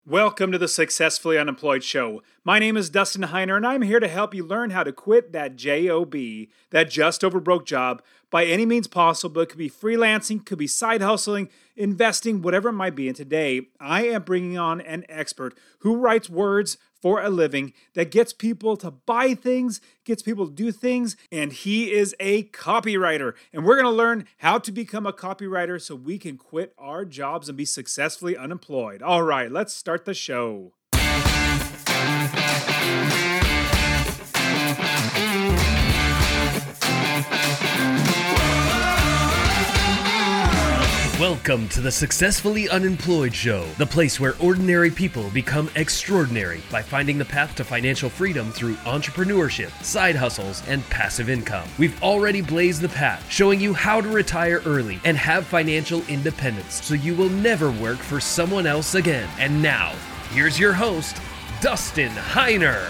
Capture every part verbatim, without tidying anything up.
Welcome to the Successfully Unemployed Show. My name is Dustin Heiner, and I'm here to help you learn how to quit that job, that just over broke job, by any means possible. It could be freelancing, could be side hustling, investing, whatever it might be. And today, I am bringing on an expert who writes words for a living that gets people to buy things, gets people to do things, and he is a copywriter. And we're going to learn how to become a copywriter so we can quit our jobs and be successfully unemployed. All right, let's start the show. Welcome to the Successfully Unemployed Show, the place where ordinary people become extraordinary by finding the path to financial freedom through entrepreneurship, side hustles, and passive income. We've already blazed the path, showing you how to retire early and have financial independence so you will never work for someone else again. And now, here's your host, Dustin Heiner.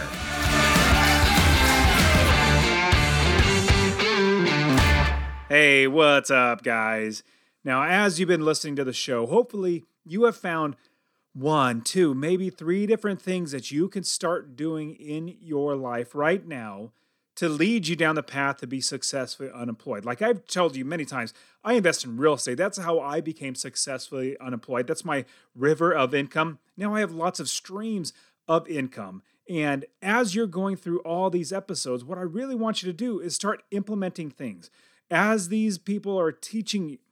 Hey, what's up, guys? Now, as you've been listening to the show, hopefully you have found one, two, maybe three different things that you can start doing in your life right now to lead you down the path to be successfully unemployed. Like I've told you many times, I invest in real estate. That's how I became successfully unemployed. That's my river of income. Now I have lots of streams of income. And as you're going through all these episodes, what I really want you to do is start implementing things. As these people are teaching you,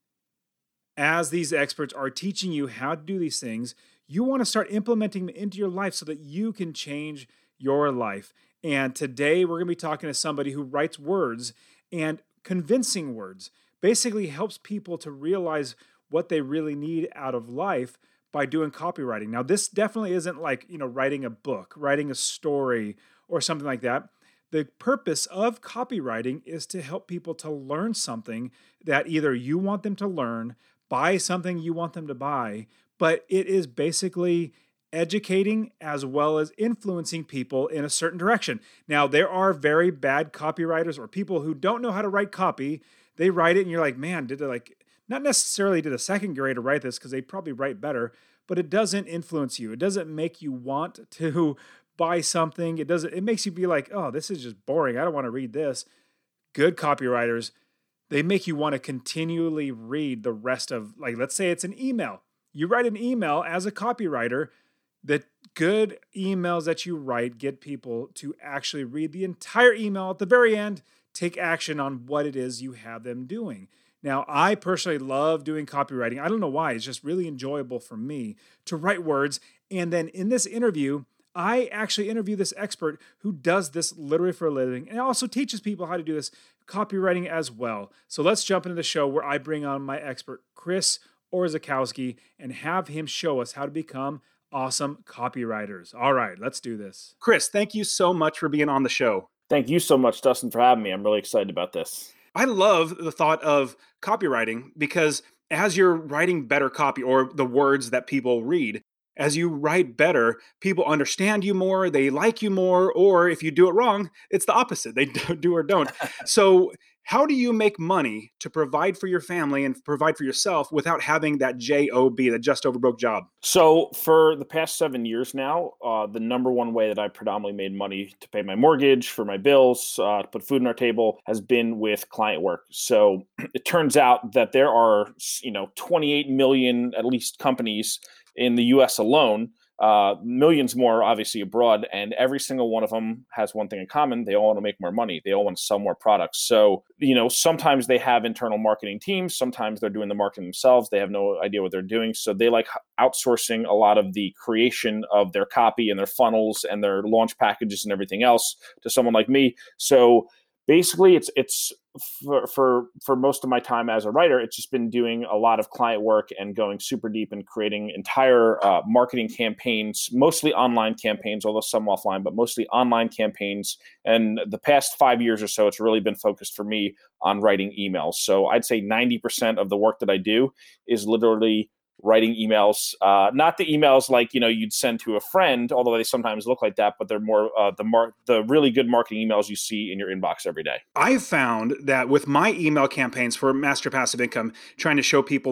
As these experts are teaching you how to do these things, you want to start implementing them into your life so that you can change your life. And today we're going to be talking to somebody who writes words, and convincing words basically helps people to realize what they really need out of life by doing copywriting. Now, this definitely isn't like, you know, writing a book, writing a story, or something like that. The purpose of copywriting is to help people to learn something that either you want them to learn, buy something you want them to buy, but it is basically educating as well as influencing people in a certain direction. Now, there are very bad copywriters or people who don't know how to write copy. They write it and you're like, man, did they like, not necessarily did a second grader write this because they probably write better, but it doesn't influence you. It doesn't make you want to buy something. It doesn't, it makes you be like, oh, this is just boring. I don't want to read this. Good copywriters, they make you want to continually read the rest of, like, let's say it's an email. You write an email as a copywriter. The good emails that you write get people to actually read the entire email at the very end, take action on what it is you have them doing. Now, I personally love doing copywriting. I don't know why. It's just really enjoyable for me to write words. And then in this interview, I actually interview this expert who does this literally for a living and also teaches people how to do this copywriting as well. So let's jump into the show where I bring on my expert, Chris Orzechowski, and have him show us how to become awesome copywriters. All right, let's do this. Chris, thank you so much for being on the show. Thank you so much, Dustin, for having me. I'm really excited about this. I love the thought of copywriting because as you're writing better copy, or the words that people read, as you write better, people understand you more, they like you more, or if you do it wrong, it's the opposite. They do or don't. So how do you make money to provide for your family and provide for yourself without having that job, that just over broke job? So for the past seven years now, uh, the number one way that I predominantly made money to pay my mortgage, for my bills, uh, to put food on our table has been with client work. So it turns out that there are, you know, twenty-eight million at least companies in the U S alone, uh, millions more obviously abroad, and every single one of them has one thing in common. They all want to make more money. They all want to sell more products. So, you know, sometimes they have internal marketing teams. Sometimes they're doing the marketing themselves. They have no idea what they're doing. So they like outsourcing a lot of the creation of their copy and their funnels and their launch packages and everything else to someone like me. So basically, it's it's for, for for most of my time as a writer, it's just been doing a lot of client work and going super deep and creating entire uh, marketing campaigns, mostly online campaigns, although some offline, but mostly online campaigns. And the past five years or so, it's really been focused for me on writing emails. So I'd say ninety percent of the work that I do is literally writing emails, uh, not the emails like, you know, you'd send to a friend, although they sometimes look like that, but they're more uh, the mar- the really good marketing emails you see in your inbox every day. I've found that with my email campaigns for Master Passive Income, trying to show people that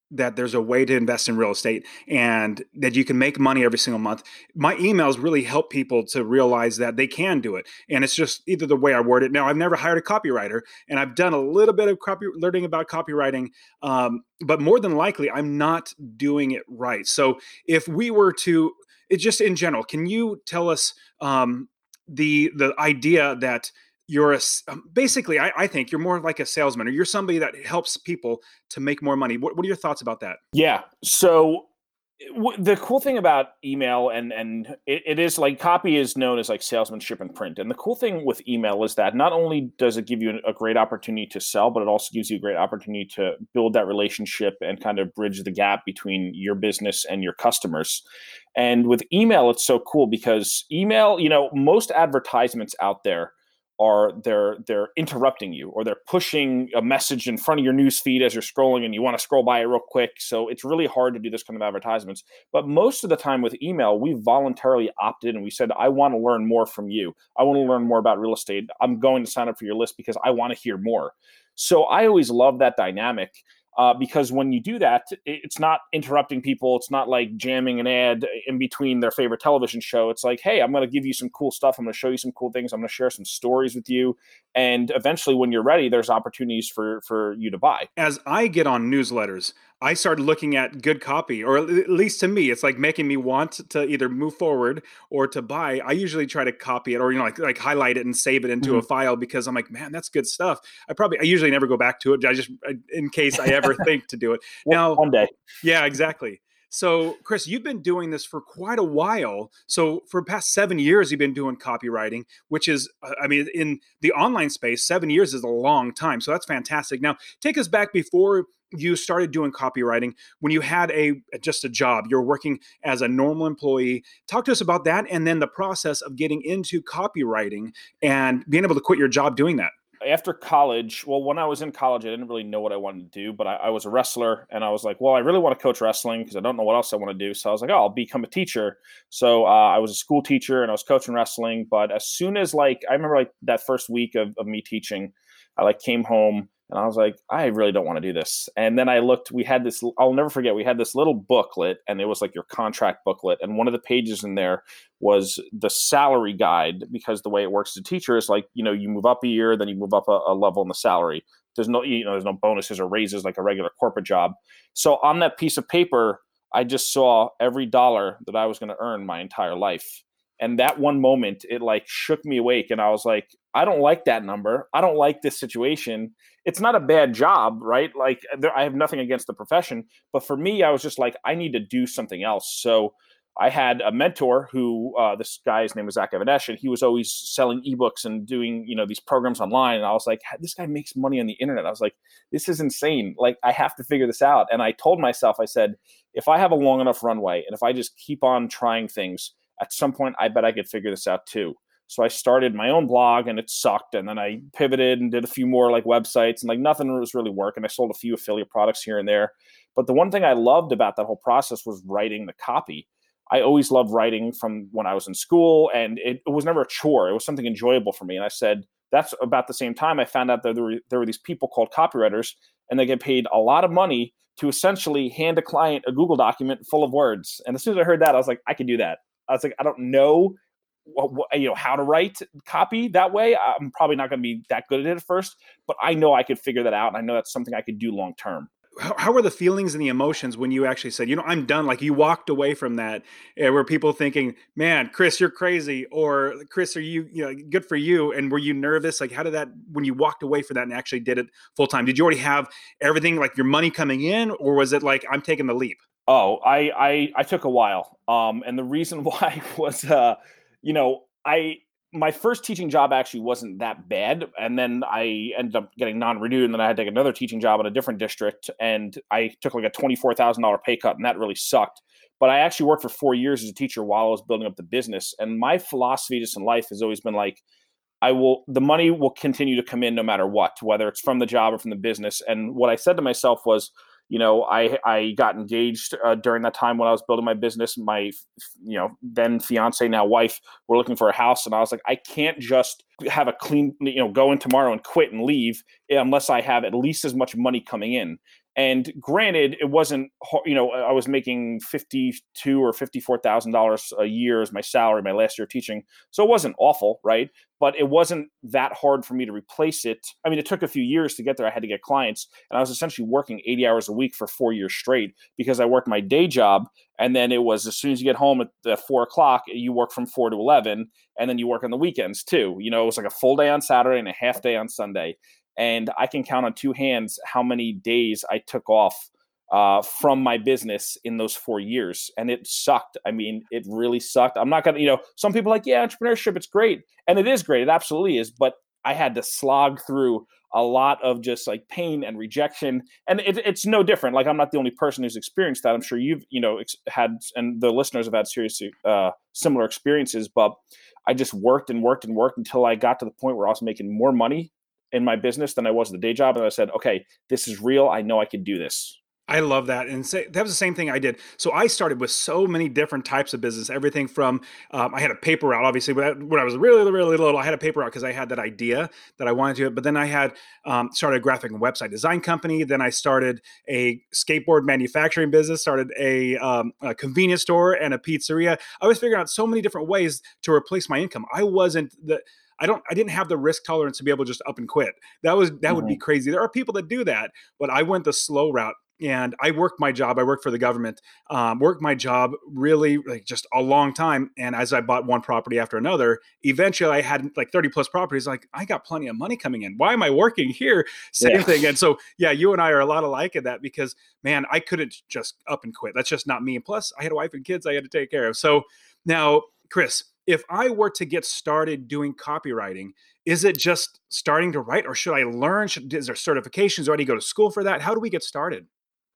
that there's a way to invest in real estate and that you can make money every single month. My emails really help people to realize that they can do it. And it's just either the way I word it. Now, I've never hired a copywriter, and I've done a little bit of copy learning about copywriting, um, but more than likely, I'm not doing it right. So if we were to, it just in general, can you tell us um, the the idea that you're a basically I, I think you're more like a salesman, or you're somebody that helps people to make more money. What, what are your thoughts about that? Yeah. So w- the cool thing about email and and it, it is like copy is known as like salesmanship in print. And the cool thing with email is that not only does it give you a great opportunity to sell, but it also gives you a great opportunity to build that relationship and kind of bridge the gap between your business and your customers. And with email, it's so cool because email, you know, most advertisements out there are they're they're interrupting you, or they're pushing a message in front of your news feed as you're scrolling and you want to scroll by it real quick. So it's really hard to do this kind of advertisements. But most of the time with email, we voluntarily opted in and we said, I want to learn more from you. I want to learn more about real estate. I'm going to sign up for your list because I want to hear more. So I always love that dynamic. Uh, because when you do that, it's not interrupting people. It's not like jamming an ad in between their favorite television show. It's like, hey, I'm going to give you some cool stuff. I'm going to show you some cool things. I'm going to share some stories with you. And eventually, when you're ready, there's opportunities for, for you to buy. As I get on newsletters, I started looking at good copy, or at least to me, it's like making me want to either move forward or to buy. I usually try to copy it, or, you know, like, like highlight it and save it into mm-hmm. a file, because I'm like, man, that's good stuff. I probably, I usually never go back to it. I just, in case I ever think to do it. Well, now, one day. Yeah, exactly. So, Chris, you've been doing this for quite a while. So for the past seven years, you've been doing copywriting, which is, I mean, in the online space, seven years is a long time. So that's fantastic. Now, take us back before you started doing copywriting, when you had a just a job, you're working as a normal employee. Talk to us about that, and then the process of getting into copywriting and being able to quit your job doing that. After college, well, when I was in college, I didn't really know what I wanted to do, but I, I was a wrestler, and I was like, well, I really want to coach wrestling because I don't know what else I want to do. So I was like, oh, I'll become a teacher. So uh, I was a school teacher and I was coaching wrestling. But as soon as like, I remember like that first week of, of me teaching, I like came home and I was like, I really don't want to do this. And then I looked, we had this, I'll never forget, we had this little booklet, and it was like your contract booklet. And one of the pages in there was the salary guide, because the way it works as a teacher is like, you know, you move up a year, then you move up a, a level in the salary. There's no, you know, there's no bonuses or raises like a regular corporate job. So on that piece of paper, I just saw every dollar that I was going to earn my entire life. And that one moment, it like shook me awake. And I was like, I don't like that number. I don't like this situation. It's not a bad job, right? Like there, I have nothing against the profession. But for me, I was just like, I need to do something else. So I had a mentor who, uh, this guy's name was Zach Evanesh, and he was always selling ebooks and doing, you know, these programs online. And I was like, this guy makes money on the internet. I was like, this is insane. Like, I have to figure this out. And I told myself, I said, if I have a long enough runway and if I just keep on trying things, at some point, I bet I could figure this out too. So I started my own blog, and it sucked. And then I pivoted and did a few more like websites, and like nothing was really working. I sold a few affiliate products here and there. But the one thing I loved about that whole process was writing the copy. I always loved writing from when I was in school, and it, it was never a chore. It was something enjoyable for me. And I said, that's about the same time I found out that there were, there were these people called copywriters, and they get paid a lot of money to essentially hand a client a Google document full of words. And as soon as I heard that, I was like, I could do that. I was like, I don't know, what, what, you know, how to write copy that way. I'm probably not going to be that good at it at first, but I know I could figure that out. And I know that's something I could do long term. How, how were the feelings and the emotions when you actually said, you know, I'm done? Like you walked away from that. Uh, were people thinking, man, Chris, you're crazy? Or Chris, are you, you know, good for you? And were you nervous? Like, how did that, when you walked away from that and actually did it full time, did you already have everything, like your money coming in? Or was it like, I'm taking the leap? Oh, I, I, I took a while. Um, and the reason why was, uh, you know, I, my first teaching job actually wasn't that bad. And then I ended up getting non-renewed, and then I had to take another teaching job in a different district. And I took like a twenty-four thousand dollars pay cut, and that really sucked. But I actually worked for four years as a teacher while I was building up the business. And my philosophy just in life has always been like, I will, the money will continue to come in no matter what, whether it's from the job or from the business. And what I said to myself was, you know, I, I got engaged uh, during that time when I was building my business. My, you know, then fiance, now wife, were looking for a house. And I was like, I can't just have a clean, you know, go in tomorrow and quit and leave unless I have at least as much money coming in. And granted, it wasn't, you know, I was making fifty-two or fifty-four thousand dollars a year as my salary, my last year teaching. So it wasn't awful, right? But it wasn't that hard for me to replace it. I mean, it took a few years to get there. I had to get clients, and I was essentially working eighty hours a week for four years straight because I worked my day job. And then it was as soon as you get home at, at four o'clock, you work from four to eleven, and then you work on the weekends too. You know, it was like a full day on Saturday and a half day on Sunday. And I can count on two hands how many days I took off uh, from my business in those four years. And it sucked. I mean, it really sucked. I'm not going to, you know, some people are like, yeah, entrepreneurship, it's great. And it is great. It absolutely is. But I had to slog through a lot of just like pain and rejection. And it, it's no different. Like, I'm not the only person who's experienced that. I'm sure you've, you know, ex- had, and the listeners have had serious, uh, similar experiences. But I just worked and worked and worked until I got to the point where I was making more money in my business than I was the day job. And I said, okay, this is real. I know I can do this. I love that. And say, that was the same thing I did. So I started with so many different types of business, everything from, um, I had a paper route, obviously, when I, when I was really, really little, I had a paper route because I had that idea that I wanted to, but then I had um, started a graphic and website design company. Then I started a skateboard manufacturing business, started a, um, a convenience store and a pizzeria. I was figuring out so many different ways to replace my income. I wasn't the, I don't, I didn't have the risk tolerance to be able to just up and quit. That was, that mm-hmm. would be crazy. There are people that do that, but I went the slow route. And I worked my job. I worked for the government, um, worked my job really like just a long time. And as I bought one property after another, eventually I had like thirty plus properties. Like, I got plenty of money coming in. Why am I working here? Same yeah. thing. And so, yeah, you and I are a lot alike in that because, man, I couldn't just up and quit. That's just not me. And plus, I had a wife and kids I had to take care of. So now, Chris, if I were to get started doing copywriting, is it just starting to write, or should I learn? Should, is there certifications? Do I need to go to school for that? How do we get started?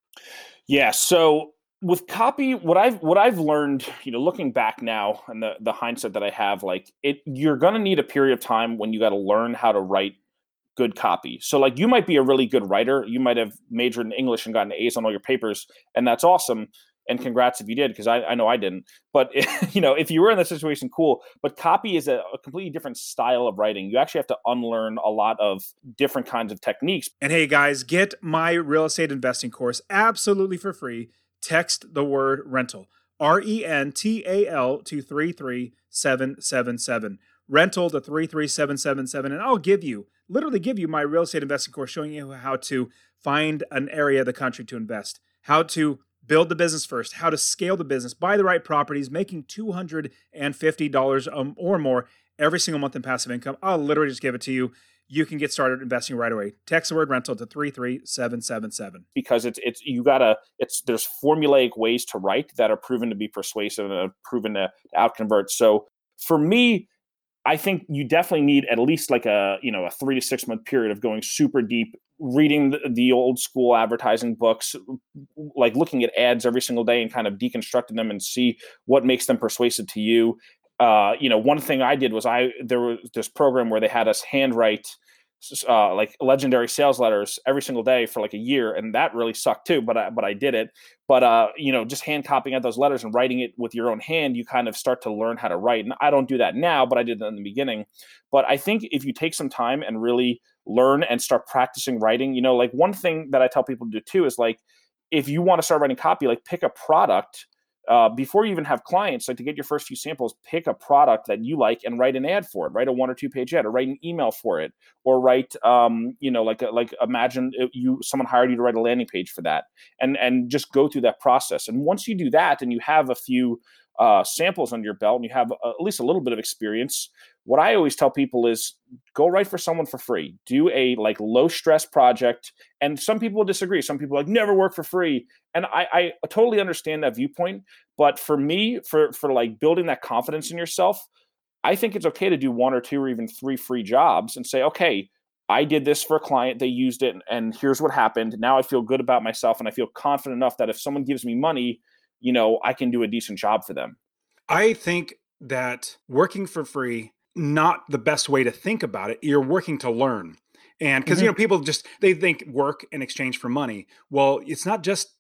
Yeah. So with copy, what I've what I've learned, you know, looking back now and the the hindsight that I have, like it, you're gonna need a period of time when you got to learn how to write good copy. So like you might be a really good writer, you might have majored in English and gotten A's on all your papers, and that's awesome. And congrats if you did, because I, I know I didn't. But you know, if you were in that situation, cool. But copy is a, a completely different style of writing. You actually have to unlearn a lot of different kinds of techniques. And hey, guys, get my real estate investing course absolutely for free. Text the word rental, R E N T A L to three three seven seven seven. Rental to three three seven seven seven, and I'll give you, literally give you my real estate investing course showing you how to find an area of the country to invest, how to build the business first, how to scale the business, buy the right properties, making two hundred fifty dollars um, or more every single month in passive income. I'll literally just give it to you. You can get started investing right away. Text the word rental to three three seven seven seven. Because it's, it's, you gotta, it's, there's formulaic ways to write that are proven to be persuasive and are proven to outconvert. So for me, I think you definitely need at least like a, you know, a three to six month period of going super deep, reading the, the old school advertising books, like looking at ads every single day and kind of deconstructing them and see what makes them persuasive to you. Uh, you know, one thing I did was I, there was this program where they had us handwrite uh, like legendary sales letters every single day for like a year. And that really sucked too, but I, but I did it. But, uh, you know, just hand copying out those letters and writing it with your own hand, you kind of start to learn how to write. And I don't do that now, but I did that in the beginning. But I think if you take some time and really learn and start practicing writing, you know, like one thing that I tell people to do too is like, if you want to start writing copy, like pick a product uh, before you even have clients, like to get your first few samples, pick a product that you like and write an ad for it, write a one or two page ad, or write an email for it, or write, um, you know, like, like imagine you, someone hired you to write a landing page for that, and, and just go through that process. And once you do that and you have a few uh, samples under your belt and you have a, at least a little bit of experience, what I always tell people is go write for someone for free. Do a like low stress project. And some people will disagree. Some people are like never work for free. And I, I totally understand that viewpoint. But for me, for, for like building that confidence in yourself, I think it's okay to do one or two or even three free jobs and say, okay, I did this for a client. They used it and here's what happened. Now I feel good about myself and I feel confident enough that if someone gives me money, you know, I can do a decent job for them. I think that working for free, not the best way to think about it. You're working to learn. And because, mm-hmm. you know, people just, they think work in exchange for money. Well, it's not just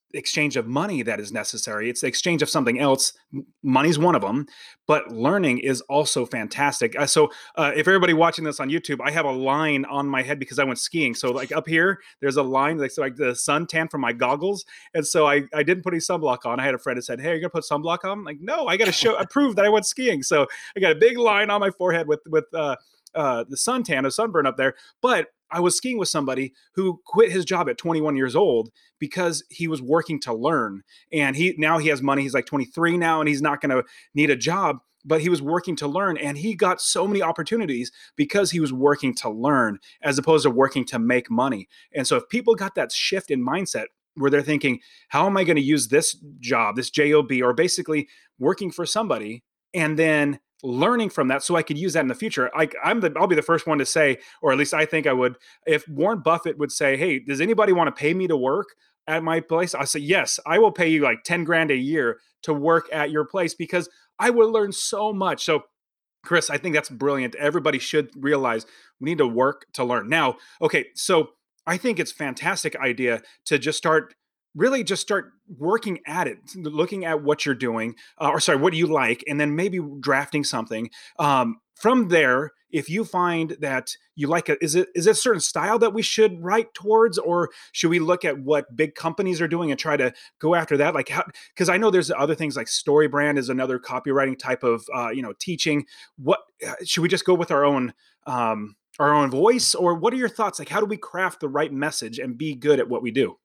exchange of money that is necessary. It's the exchange of something else. Money's one of them, but learning is also fantastic. Uh, so uh, if everybody watching this on YouTube, I have a line on my head because I went skiing. So like up here, there's a line like, so like the suntan from my goggles. And so I, I didn't put any sunblock on. I had a friend that said, hey, are you gonna put sunblock on? I'm like, no, I got to show, I prove that I went skiing. So I got a big line on my forehead with, with uh, uh, the suntan, a sunburn up there. But I was skiing with somebody who quit his job at twenty-one years old because he was working to learn. And he now he has money. He's like twenty-three now, and he's not going to need a job, but he was working to learn. And he got so many opportunities because he was working to learn as opposed to working to make money. And so if people got that shift in mindset where they're thinking, how am I going to use this job, this job, or basically working for somebody, and then learning from that so I could use that in the future. Like I'm the, I'll be the first one to say, or at least I think I would, if Warren Buffett would say, hey, does anybody want to pay me to work at my place? I say, yes, I will pay you like ten grand a year to work at your place because I will learn so much. So Chris, I think that's brilliant. Everybody should realize we need to work to learn. Now, okay, so I think it's a fantastic idea to just start really just start working at it, looking at what you're doing, uh, or sorry, what you like, and then maybe drafting something. Um, from there, if you find that you like it, is it is it a certain style that we should write towards, or should we look at what big companies are doing and try to go after that? Like, how? Because I know there's other things like StoryBrand is another copywriting type of uh, you know teaching. What should we just go with our own? Um, our own voice, or what are your thoughts? Like, how do we craft the right message and be good at what we do?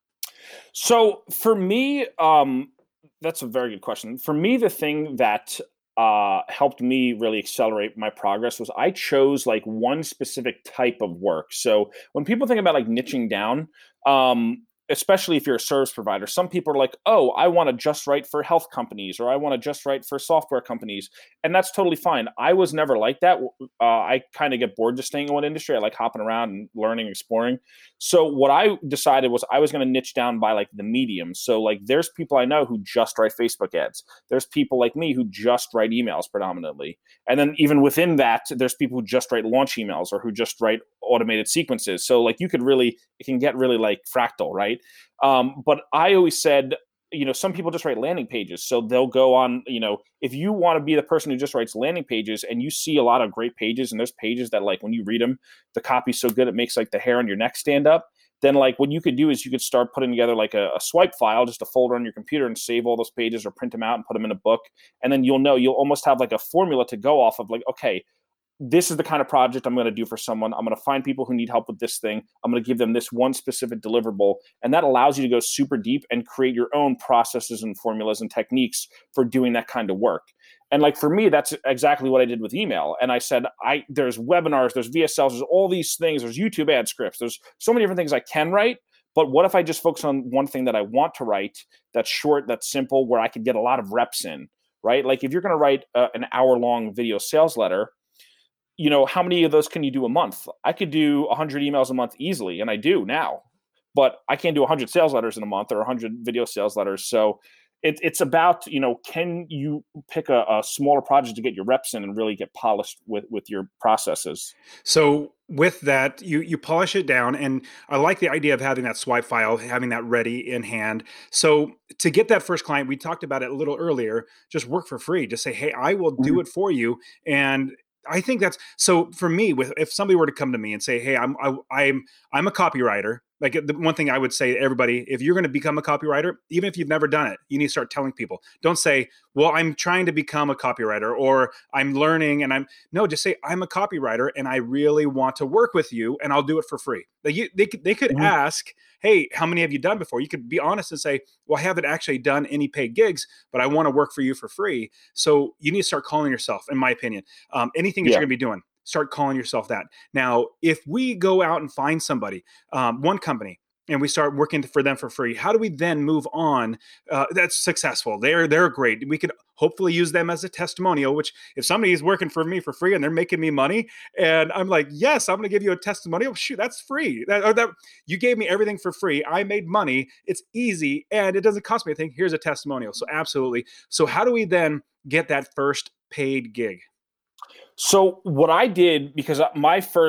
So for me, um, that's a very good question. For me, the thing that uh, helped me really accelerate my progress was I chose like one specific type of work. So when people think about like niching down, um, especially if you're a service provider, some people are like, oh, I want to just write for health companies, or I want to just write for software companies. And that's totally fine. I was never like that. Uh, I kind of get bored just staying in one industry. I like hopping around and learning, exploring. So what I decided was I was going to niche down by like the medium. So like there's people I know who just write Facebook ads. There's people like me who just write emails predominantly. And then even within that, there's people who just write launch emails or who just write automated sequences. So like you could really, it can get really like fractal, right? Um, but I always said, you know, some people just write landing pages. So they'll go on, you know, if you want to be the person who just writes landing pages and you see a lot of great pages and there's pages that like when you read them, the copy's so good it makes like the hair on your neck stand up. Then like what you could do is you could start putting together like a, a swipe file, just a folder on your computer and save all those pages or print them out and put them in a book. And then you'll know, you'll almost have like a formula to go off of like, okay, this is the kind of project I'm going to do for someone. I'm going to find people who need help with this thing. I'm going to give them this one specific deliverable. And that allows you to go super deep and create your own processes and formulas and techniques for doing that kind of work. And like for me, that's exactly what I did with email. And I said, I there's webinars, there's V S Ls, there's all these things, there's YouTube ad scripts, there's so many different things I can write. But what if I just focus on one thing that I want to write that's short, that's simple, where I could get a lot of reps in, right? Like if you're going to write uh, an hour long video sales letter, you know, how many of those can you do a month? I could do one hundred emails a month easily, and I do now, but I can't do one hundred sales letters in a month or one hundred video sales letters. So it, it's about, you know, can you pick a, a smaller project to get your reps in and really get polished with, with your processes? So with that, you you polish it down, and I like the idea of having that swipe file, having that ready in hand. So to get that first client, we talked about it a little earlier, just work for free. Just say, hey, I will do Mhm. it for you. And I think that's so for me. With if somebody were to come to me and say, "Hey, I'm I, I'm I'm a copywriter," like the one thing I would say to everybody, if you're going to become a copywriter, even if you've never done it, you need to start telling people. Don't say, "Well, I'm trying to become a copywriter," or "I'm learning," and I'm no, just say, "I'm a copywriter and I really want to work with you, and I'll do it for free." Like you, they could they could Mhm. ask, "Hey, how many have you done before?" You could be honest and say, "Well, I haven't actually done any paid gigs, but I want to work for you for free." So you need to start calling yourself, in my opinion, um, anything that you're Yeah. going to be doing. Start calling yourself that. Now, if we go out and find somebody, um, one company, and we start working for them for free, how do we then move on? Uh, that's successful. They're they're great. We could hopefully use them as a testimonial. Which, if somebody is working for me for free and they're making me money, and I'm like, yes, I'm going to give you a testimonial. Shoot, that's free. That, or that you gave me everything for free. I made money. It's easy and it doesn't cost me anything. Here's a testimonial. So absolutely. So how do we then get that first paid gig? So what I did, because my first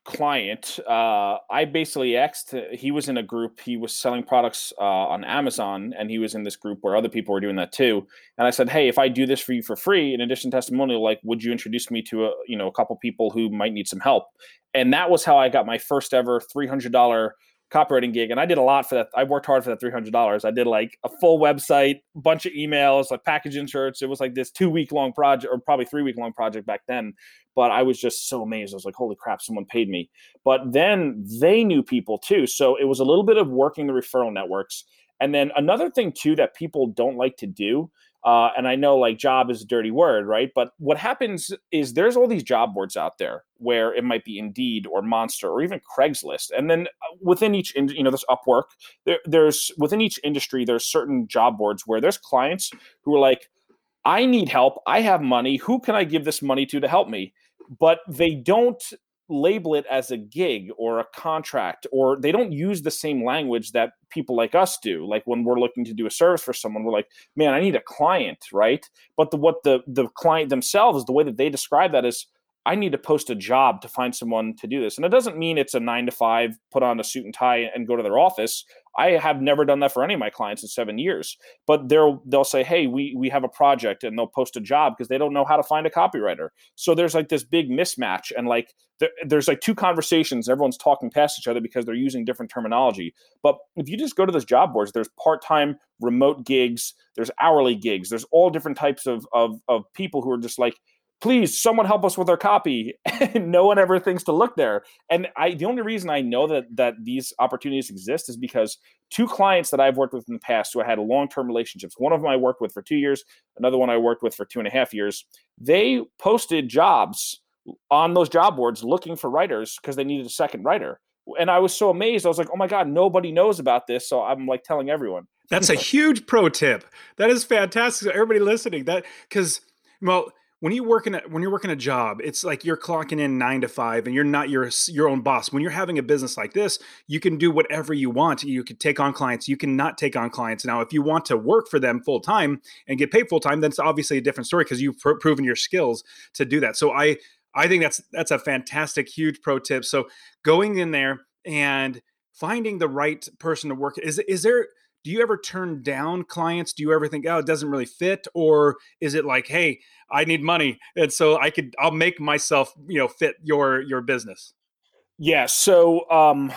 client, uh, I basically asked, he was in a group, he was selling products uh, on Amazon, and he was in this group where other people were doing that too. And I said, hey, if I do this for you for free, in addition to testimonial, like, would you introduce me to a, you know, a couple people who might need some help? And that was how I got my first ever three hundred dollars copywriting gig. And I did a lot for that. I worked hard for that three hundred dollars. I did like a full website, bunch of emails, like package inserts. It was like this two week long project, or probably three week long project back then. But I was just so amazed. I was like, holy crap, someone paid me. But then they knew people too. So it was a little bit of working the referral networks. And then another thing too that people don't like to do, uh, and I know like job is a dirty word, right? But what happens is there's all these job boards out there where it might be Indeed or Monster or even Craigslist. And then within each, you know, this Upwork, there, there's within each industry, there's certain job boards where there's clients who are like, I need help. I have money. Who can I give this money to to help me? But they don't label it as a gig or a contract, or they don't use the same language that people like us do. Like when we're looking to do a service for someone, we're like, man, I need a client, right? But the, what the, the client themselves, the way that they describe that is, I need to post a job to find someone to do this. And it doesn't mean it's a nine to five, put on a suit and tie and go to their office. I have never done that for any of my clients in seven years, but they'll, they'll say, hey, we, we have a project, and they'll post a job because they don't know how to find a copywriter. So there's like this big mismatch, and like, there, there's like two conversations. Everyone's talking past each other because they're using different terminology. But if you just go to those job boards, there's part-time remote gigs, there's hourly gigs, there's all different types of, of, of people who are just like, please, someone help us with our copy. And no one ever thinks to look there. And I, the only reason I know that that these opportunities exist is because two clients that I've worked with in the past who I had long-term relationships, one of them I worked with for two years, another one I worked with for two and a half years, they posted jobs on those job boards looking for writers because they needed a second writer. And I was so amazed. I was like, oh my God, nobody knows about this. So I'm like telling everyone. That's a huge pro tip. That is fantastic. Everybody listening, that, because, well, When you work in a, when you're working a job, it's like you're clocking in nine to five, and you're not your your own boss. When you're having a business like this, you can do whatever you want. You can take on clients. You can not take on clients. Now, if you want to work for them full time and get paid full time, then it's obviously a different story because you've pr- proven your skills to do that. So I I think that's that's a fantastic, huge pro tip. So going in there and finding the right person to work, is is there? Do you ever turn down clients? Do you ever think, oh, it doesn't really fit? Or is it like, hey, I need money, and so I could, I'll make myself, you know, fit your your business? Yeah. So um,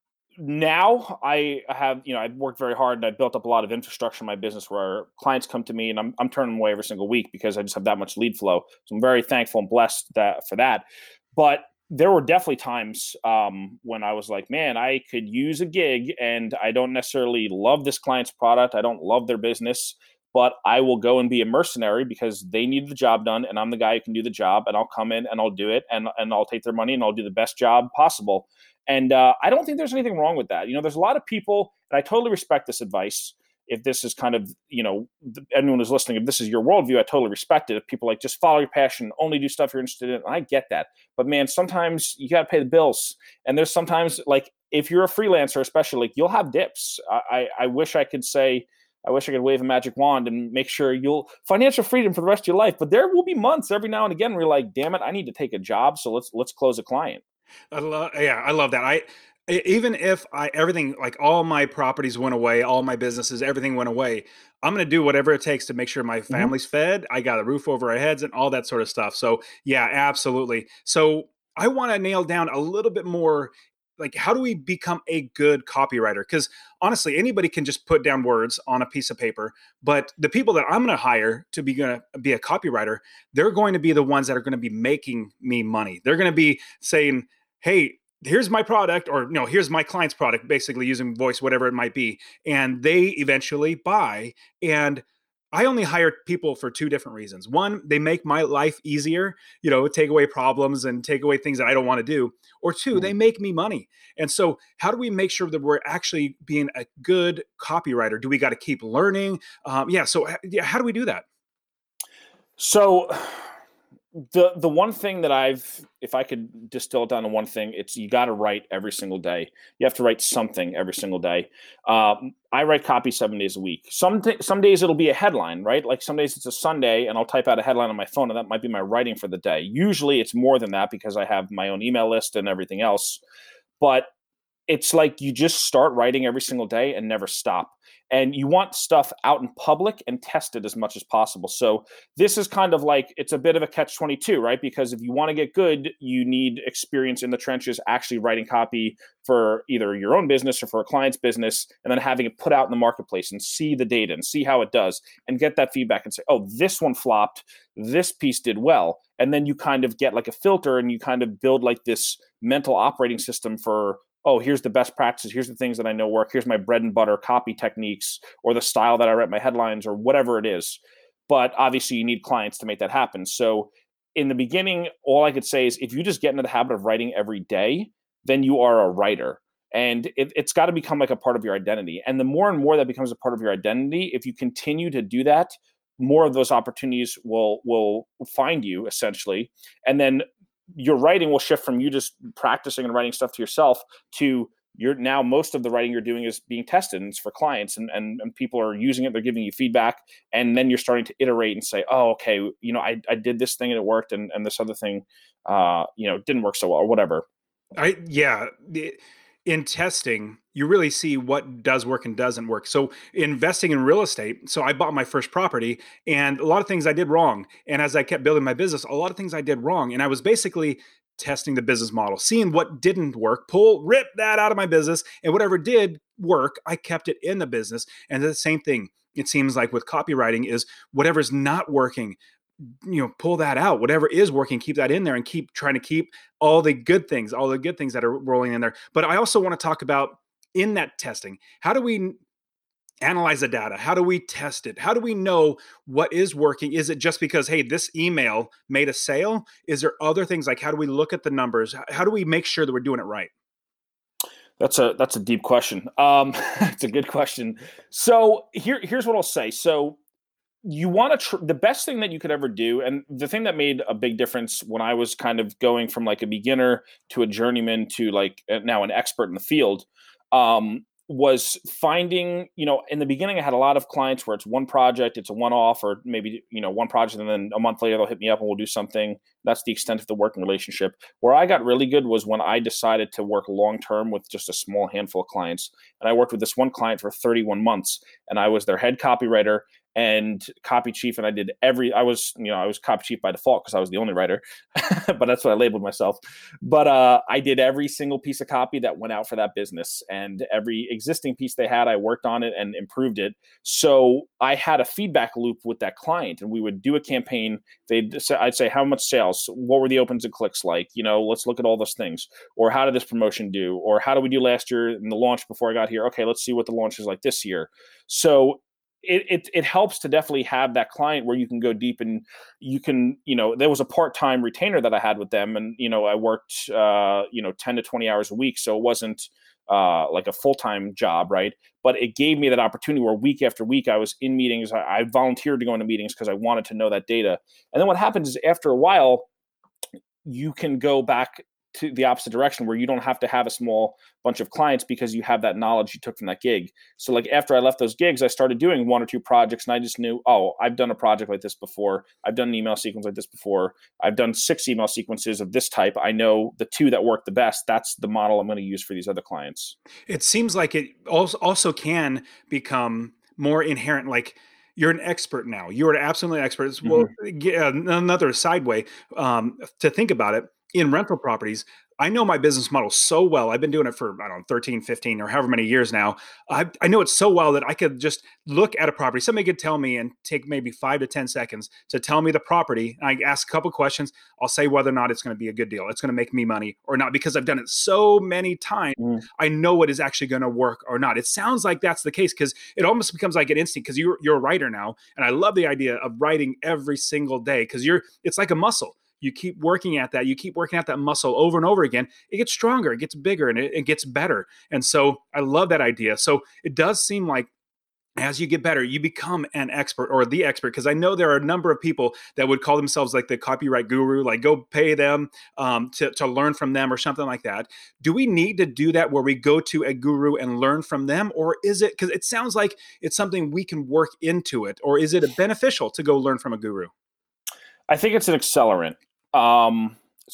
now I have, you know, I've worked very hard and I built up a lot of infrastructure in my business where clients come to me, and I'm I'm turning them away every single week because I just have that much lead flow. So I'm very thankful and blessed that for that. But there were definitely times um, when I was like, man, I could use a gig, and I don't necessarily love this client's product. I don't love their business, but I will go and be a mercenary because they need the job done, and I'm the guy who can do the job, and I'll come in and I'll do it, and, and I'll take their money and I'll do the best job possible. And uh, I don't think there's anything wrong with that. You know, there's a lot of people, and I totally respect this advice. If this is kind of, you know, anyone who's listening, if this is your worldview, I totally respect it. If people like, just follow your passion, only do stuff you're interested in, I get that. But man, sometimes you got to pay the bills. And there's sometimes, like, if you're a freelancer, especially, like, you'll have dips. I, I, I wish I could say, I wish I could wave a magic wand and make sure you'll financial freedom for the rest of your life. But there will be months every now and again where you're like, damn it, I need to take a job. So let's, let's close a client. I love, yeah, I love that. I, even if I, everything, like all my properties went away, all my businesses, everything went away, I'm going to do whatever it takes to make sure my family's mm-hmm. fed. I got a roof over our heads and all that sort of stuff. So yeah, absolutely. So I want to nail down a little bit more, like, how do we become a good copywriter? Because honestly, anybody can just put down words on a piece of paper, but the people that I'm going to hire to be going to be a copywriter, they're going to be the ones that are going to be making me money. They're going to be saying, hey, here's my product, or, you know, here's my client's product, basically using voice, whatever it might be. And they eventually buy. And I only hire people for two different reasons. One, they make my life easier, you know, take away problems and take away things that I don't want to do. Or two, mm-hmm. they make me money. And so how do we make sure that we're actually being a good copywriter? Do we got to keep learning? Um, yeah. So yeah, how do we do that? So The the one thing that I've, if I could distill it down to one thing, it's you got to write every single day. You have to write something every single day. Um, I write copy seven days a week. Some th- some days it'll be a headline, right? Like some days it's a Sunday, and I'll type out a headline on my phone, and that might be my writing for the day. Usually it's more than that because I have my own email list and everything else. But it's like you just start writing every single day and never stop. And you want stuff out in public and tested as much as possible. So this is kind of like, it's a bit of a catch twenty-two, right? Because if you want to get good, you need experience in the trenches, actually writing copy for either your own business or for a client's business, and then having it put out in the marketplace and see the data and see how it does and get that feedback and say, oh, this one flopped, this piece did well. And then you kind of get like a filter and you kind of build like this mental operating system for, oh, here's the best practices. Here's the things that I know work. Here's my bread and butter copy techniques or the style that I write my headlines or whatever it is. But obviously you need clients to make that happen. So in the beginning, all I could say is if you just get into the habit of writing every day, then you are a writer. And it, it's got to become like a part of your identity. And the more and more that becomes a part of your identity, if you continue to do that, more of those opportunities will will find you essentially. And then your writing will shift from you just practicing and writing stuff to yourself to you're now most of the writing you're doing is being tested and it's for clients and, and, and people are using it. They're giving you feedback. And then you're starting to iterate and say, oh, okay, you know, I, I did this thing and it worked. And, and this other thing, uh, you know, didn't work so well or whatever. I, yeah. In testing, you really see what does work and doesn't work. So investing in real estate, so I bought my first property and a lot of things I did wrong. And as I kept building my business, a lot of things I did wrong. And I was basically testing the business model, seeing what didn't work, pull, rip that out of my business. And whatever did work, I kept it in the business. And the same thing, it seems like with copywriting is whatever's not working, you know, pull that out. Whatever is working, keep that in there and keep trying to keep all the good things, all the good things that are rolling in there. But I also want to talk about in that testing, how do we analyze the data? How do we test it? How do we know what is working? Is it just because, hey, this email made a sale? Is there other things like how do we look at the numbers? How do we make sure that we're doing it right? That's a that's a deep question. Um, it's a good question. So here here's what I'll say. So you want to tr- the best thing that you could ever do, and the thing that made a big difference when I was kind of going from like a beginner to a journeyman to like now an expert in the field, um, was finding, you know, in the beginning I had a lot of clients where it's one project, it's a one-off, or maybe, you know, one project and then a month later they'll hit me up and we'll do something. That's the extent of the working relationship. Where I got really good was when I decided to work long-term with just a small handful of clients. And I worked with this one client for thirty-one months and I was their head copywriter and copy chief. And I did every, I was, you know, I was copy chief by default because I was the only writer, but that's what I labeled myself. But uh, I did every single piece of copy that went out for that business, and every existing piece they had, I worked on it and improved it. So I had a feedback loop with that client, and we would do a campaign. They'd say, I'd say, how much sales? What were the opens and clicks like? You know, let's look at all those things. Or how did this promotion do? Or how did we do last year in the launch before I got here? Okay, let's see what the launch is like this year. So It, it it helps to definitely have that client where you can go deep and you can, you know, there was a part-time retainer that I had with them, and, you know, I worked, uh, you know, ten to twenty hours a week. So it wasn't uh, like a full-time job, right? But it gave me that opportunity where week after week I was in meetings. I, I volunteered to go into meetings because I wanted to know that data. And then what happens is after a while, you can go back to the opposite direction where you don't have to have a small bunch of clients because you have that knowledge you took from that gig. So like after I left those gigs, I started doing one or two projects and I just knew, oh, I've done a project like this before. I've done an email sequence like this before. I've done six email sequences of this type. I know the two that work the best. That's the model I'm going to use for these other clients. It seems like it also also can become more inherent, like you're an expert now. You're an absolutely expert. Mm-hmm. Well, another side way um, to think about it, in rental properties, I know my business model so well. I've been doing it for, I don't know, thirteen, fifteen, or however many years now. I, I know it so well that I could just look at a property. Somebody could tell me and take maybe five to ten seconds to tell me the property. I ask a couple questions. I'll say whether or not it's going to be a good deal. It's going to make me money or not, because I've done it so many times. Mm. I know what is actually going to work or not. It sounds like that's the case because it almost becomes like an instinct because you're, you're a writer now. And I love the idea of writing every single day because you're, it's like a muscle. You keep working at that. You keep working at that muscle over and over again. It gets stronger, it gets bigger, and it, it gets better. And so I love that idea. So it does seem like as you get better, you become an expert or the expert. Because I know there are a number of people that would call themselves like the copyright guru, like go pay them um, to, to learn from them or something like that. Do we need to do that where we go to a guru and learn from them? Or is it, because it sounds like it's something we can work into it, or is it beneficial to go learn from a guru? I think it's an accelerant. Um,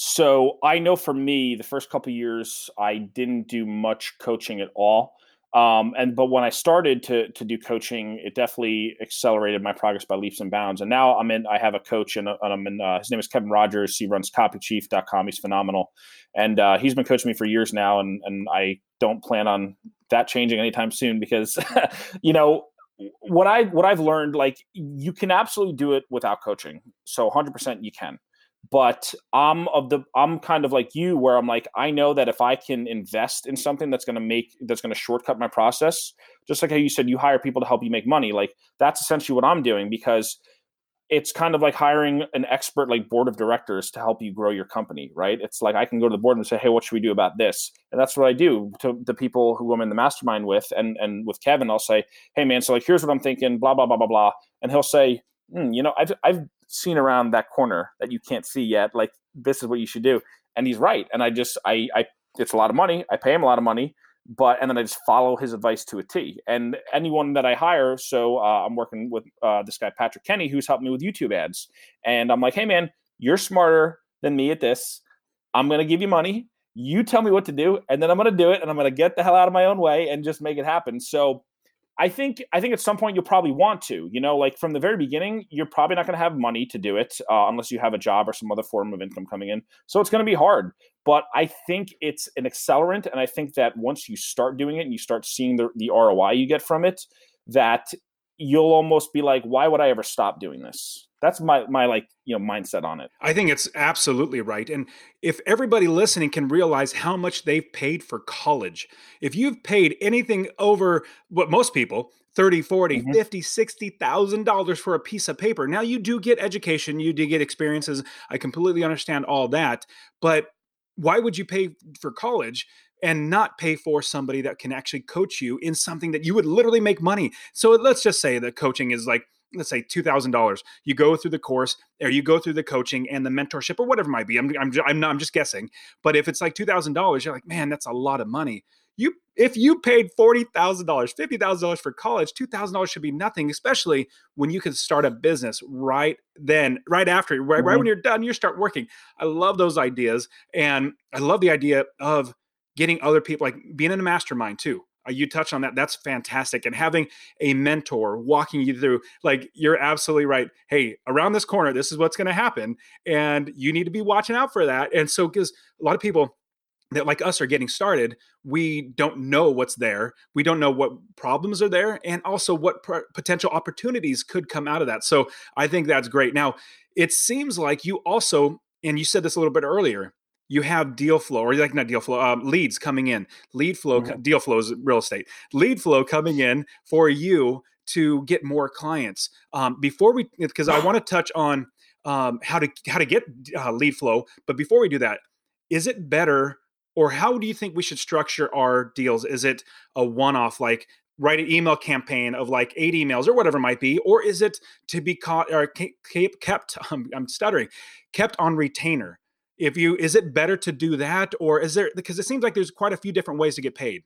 so I know for me, the first couple of years, I didn't do much coaching at all. Um, and but when I started to to do coaching, it definitely accelerated my progress by leaps and bounds. And now I'm in. I have a coach, and, and I'm in. Uh, his name is Kevin Rogers. He runs copy chief dot com. He's phenomenal, and uh, he's been coaching me for years now. And and I don't plan on that changing anytime soon because, you know, what I what I've learned, like you can absolutely do it without coaching. So one hundred percent you can. But I'm of the I'm kind of like you where I'm like, I know that if I can invest in something that's going to make that's going to shortcut my process, just like how you said, you hire people to help you make money. Like that's essentially what I'm doing, because it's kind of like hiring an expert like board of directors to help you grow your company, right? It's like I can go to the board and say, hey, what should we do about this? And that's what I do to the people who I'm in the mastermind with. And and with Kevin, I'll say, hey, man, so like, here's what I'm thinking, blah, blah, blah, blah, blah. And he'll say, hmm, you know, I've I've seen around that corner that you can't see yet. Like, this is what you should do. And he's right. And I just, I, I, it's a lot of money. I pay him a lot of money, but, and then I just follow his advice to a T. And anyone that I hire, so uh, I'm working with uh, this guy, Patrick Kenny, who's helped me with YouTube ads. And I'm like, hey man, you're smarter than me at this. I'm going to give you money. You tell me what to do. And then I'm going to do it. And I'm going to get the hell out of my own way and just make it happen. So I think I think at some point you'll probably want to, you know, like from the very beginning, you're probably not going to have money to do it uh, unless you have a job or some other form of income coming in. So it's going to be hard. But I think it's an accelerant. And I think that once you start doing it and you start seeing the, the R O I you get from it, that you'll almost be like, why would I ever stop doing this? That's my my like, you know, mindset on it. I think it's absolutely right. And if everybody listening can realize how much they've paid for college, if you've paid anything over what most people, thirty, forty, Mm-hmm. fifty, sixty thousand dollars for a piece of paper. Now you do get education, you do get experiences. I completely understand all that. But why would you pay for college and not pay for somebody that can actually coach you in something that you would literally make money? So let's just say that coaching is like, let's say two thousand dollars. You go through the course, or you go through the coaching and the mentorship, or whatever it might be. I'm I'm I'm, not, I'm just guessing. But if it's like two thousand dollars, you're like, man, that's a lot of money. You if you paid forty thousand dollars, fifty thousand dollars for college, two thousand dollars should be nothing, especially when you can start a business right then, right after, right, Mm-hmm. right when you're done, you start working. I love those ideas, and I love the idea of getting other people, like being in a mastermind too. Uh, you touched on that. That's fantastic. And having a mentor walking you through, like, you're absolutely right. Hey, around this corner, this is what's going to happen. And you need to be watching out for that. And so, because a lot of people that like us are getting started, we don't know what's there. We don't know what problems are there, and also what pr- potential opportunities could come out of that. So I think that's great. Now, it seems like you also, and you said this a little bit earlier, you have deal flow, or like not deal flow, um, leads coming in, lead flow, Mm-hmm. deal flow is real estate, lead flow coming in for you to get more clients. Um, before we, because I want to touch on um, how to how to get uh, lead flow, but before we do that, is it better, or how do you think we should structure our deals? Is it a one-off, like write an email campaign of like eight emails or whatever it might be, or is it to be caught or kept, kept um, I'm stuttering, kept on retainer? If you, is it better to do that, or is there, because it seems like there's quite a few different ways to get paid.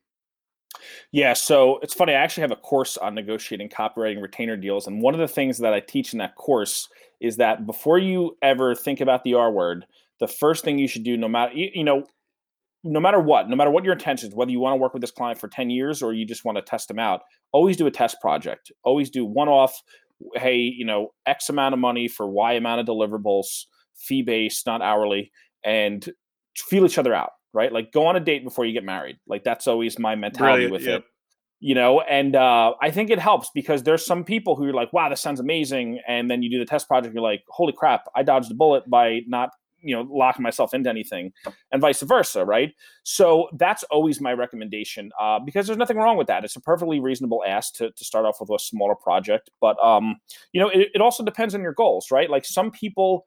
Yeah, so it's funny. I actually have a course on negotiating copywriting retainer deals. And one of the things that I teach in that course is that before you ever think about the R word, the first thing you should do, no matter, you, you know, no matter what, no matter what your intentions, whether you want to work with this client for ten years or you just want to test them out, always do a test project. Always do one-off, hey, you know, X amount of money for Y amount of deliverables, fee-based, not hourly, and feel each other out, right? Like go on a date before you get married. Like that's always my mentality Brilliant, with yep. it. You know, and uh, I think it helps because there's some people who are like, wow, this sounds amazing. And then you do the test project, you're like, holy crap, I dodged a bullet by not, you know, locking myself into anything, and vice versa, right? So that's always my recommendation uh, because there's nothing wrong with that. It's a perfectly reasonable ask to, to start off with a smaller project. But, um, you know, it, it also depends on your goals, right? Like some people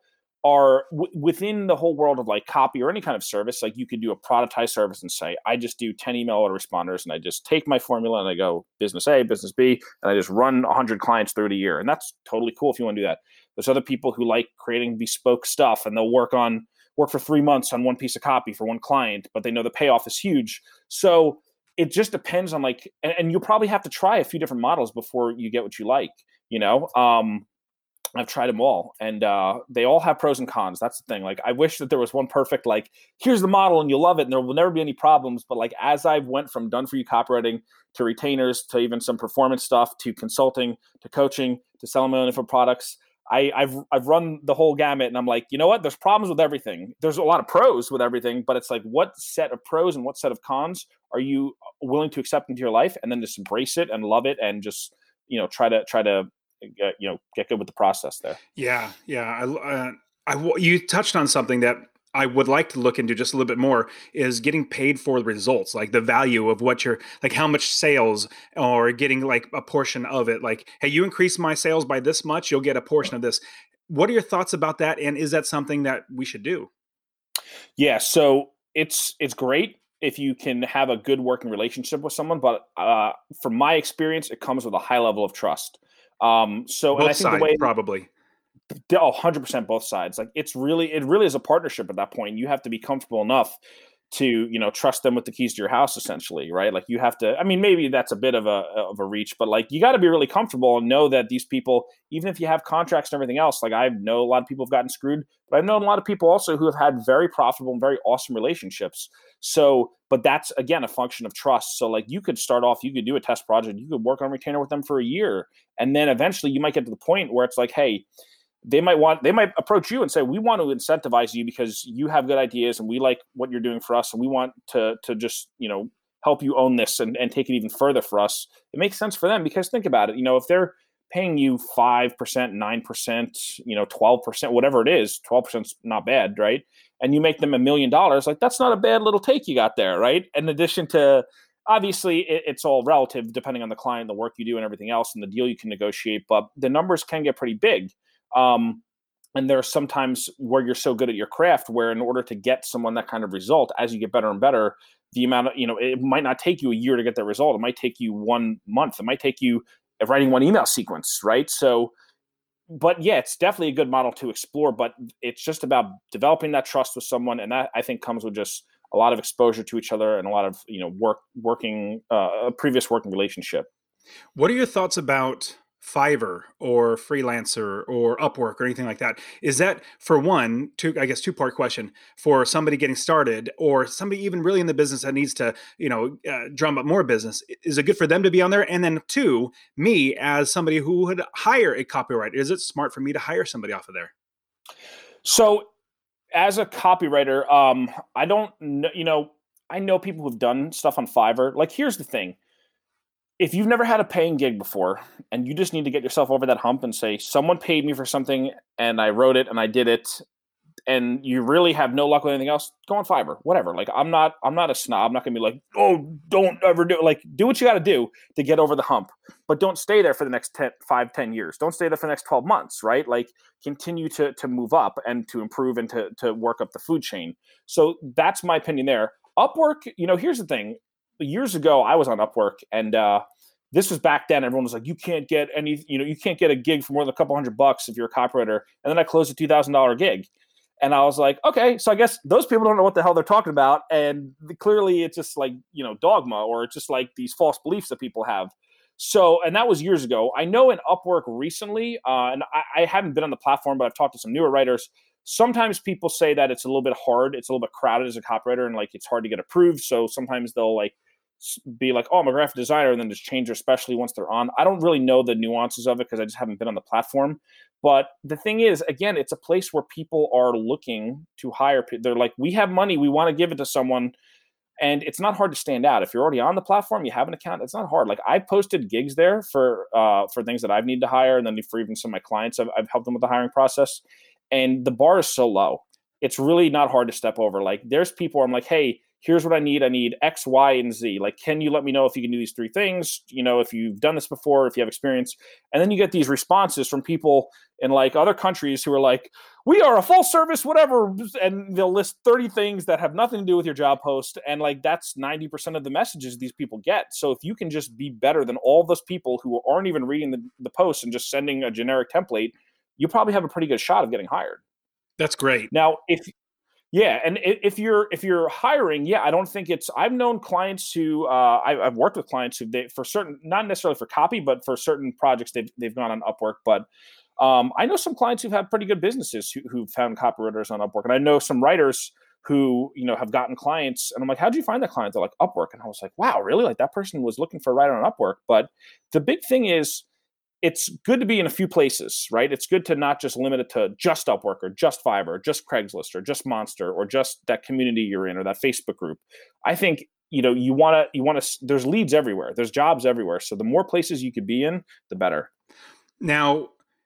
are w- within the whole world of like copy or any kind of service. Like you could do a productized service and say, I just do ten email autoresponders and I just take my formula and I go business A, business B, and I just run one hundred clients through it a year. And that's totally cool if you want to do that. There's other people who like creating bespoke stuff and they'll work on work for three months on one piece of copy for one client, but they know the payoff is huge. So it just depends on like, and, and you'll probably have to try a few different models before you get what you like, you know? Um, I've tried them all, and uh, they all have pros and cons. That's the thing. Like, I wish that there was one perfect, like, here's the model and you'll love it and there will never be any problems. But like, as I went from done for you copywriting to retainers to even some performance stuff to consulting to coaching to selling my own info products, I, I've I've run the whole gamut, and I'm like, you know what? There's problems with everything. There's a lot of pros with everything, but it's like, what set of pros and what set of cons are you willing to accept into your life, and then just embrace it and love it, and just you know try to try to Get, you know, get good with the process there. Yeah, yeah. I, uh, I, you touched on something that I would like to look into just a little bit more is getting paid for the results, like the value of what you're, like how much sales or getting like a portion of it. Like, hey, you increase my sales by this much, you'll get a portion of this. What are your thoughts about that? And is that something that we should do? Yeah, so it's it's great if you can have a good working relationship with someone, but uh, from my experience, it comes with a high level of trust. Um, so, Both and I think sides, the way probably. Oh, one hundred percent both sides. Like it's really, it really is a partnership at that point. You have to be comfortable enough to, you know, trust them with the keys to your house, essentially, right? Like you have to, I mean, maybe that's a bit of a, of a reach, but like you got to be really comfortable and know that these people, even if you have contracts and everything else, like I know a lot of people have gotten screwed, but I've known a lot of people also who have had very profitable and very awesome relationships. So, but that's again, a function of trust. So like you could start off, you could do a test project, you could work on retainer with them for a year. And then eventually you might get to the point where it's like, hey, they might want, they might approach you and say, we want to incentivize you because you have good ideas and we like what you're doing for us. And we want to, to just, you know, help you own this and, and take it even further for us. It makes sense for them because think about it. You know, if they're paying you five percent, nine percent, you know, twelve percent, whatever it is, twelve percent is not bad, right? And you make them a million dollars, like that's not a bad little take you got there, right? In addition to, obviously it, it's all relative depending on the client, the work you do and everything else and the deal you can negotiate, but the numbers can get pretty big. Um, and there are sometimes where you're so good at your craft where in order to get someone that kind of result, as you get better and better, the amount of, you know, it might not take you a year to get that result. It might take you one month. It might take you writing one email sequence, right? So, but yeah, it's definitely a good model to explore, but it's just about developing that trust with someone. And that I think comes with just a lot of exposure to each other and a lot of, you know, work, working, uh, a previous working relationship. What are your thoughts about Fiverr or Freelancer or Upwork or anything like that? Is that for one, two, I guess two part question for somebody getting started or somebody even really in the business that needs to, you know, uh, drum up more business? Is it good for them to be on there? And then two, me as somebody who would hire a copywriter, is it smart for me to hire somebody off of there? So as a copywriter, um, I don't know, you know, I know people who've done stuff on Fiverr. Like, here's the thing. If you've never had a paying gig before and you just need to get yourself over that hump and say, someone paid me for something and I wrote it and I did it and you really have no luck with anything else, go on Fiverr, whatever. Like I'm not, I'm not a snob. I'm not going to be like, oh, don't ever do it. Like do what you got to do to get over the hump, but don't stay there for the next ten, five, ten years. Don't stay there for the next twelve months, right? Like continue to, to move up and to improve and to, to work up the food chain. So that's my opinion there. Upwork, you know, here's the thing. Years ago, I was on Upwork, and uh, this was back then. Everyone was like, "You can't get any, you know, you can't get a gig for more than a couple hundred bucks if you're a copywriter." And then I closed a two thousand dollar gig, and I was like, "Okay, so I guess those people don't know what the hell they're talking about." And clearly, it's just like you know dogma, or it's just like these false beliefs that people have. So, and that was years ago. I know in Upwork recently, uh, and I, I haven't been on the platform, but I've talked to some newer writers. Sometimes people say that it's a little bit hard. It's a little bit crowded as a copywriter, and like it's hard to get approved. So sometimes they'll like be like, oh, I'm a graphic designer, and then just change their specialty once they're on. I don't really know the nuances of it because I just haven't been on the platform. But the thing is, again, it's a place where people are looking to hire. They're like, we have money. We want to give it to someone. And it's not hard to stand out. If you're already on the platform, you have an account, it's not hard. Like I posted gigs there for uh, for things that I've needed to hire. And then for even some of my clients, I've, I've helped them with the hiring process. And the bar is so low. It's really not hard to step over. Like there's people where I'm like, hey, here's what I need. I need X, Y, and Z. Like, can you let me know if you can do these three things? You know, if you've done this before, if you have experience. And then you get these responses from people in like other countries who are like, we are a full service, whatever. And they'll list thirty things that have nothing to do with your job post. And like, that's ninety percent of the messages these people get. So if you can just be better than all those people who aren't even reading the, the post and just sending a generic template, you probably have a pretty good shot of getting hired. That's great. Now, if yeah, and if you're if you're hiring, yeah, I don't think it's. I've known clients who uh, I've, I've worked with clients who they for certain, not necessarily for copy, but for certain projects they've they've gone on Upwork. But um, I know some clients who've had pretty good businesses who who found copywriters on Upwork, and I know some writers who you know have gotten clients. And I'm like, how'd you find that client? They're like, Upwork, and I was like, wow, really? Like that person was looking for a writer on Upwork. But the big thing is, it's good to be in a few places, right? It's good to not just limit it to just Upwork or just Fiverr, or just Craigslist or just Monster or just that community you're in or that Facebook group. I think, you know, you want to, you want to, there's leads everywhere. There's jobs everywhere. So the more places you could be in, the better. Now,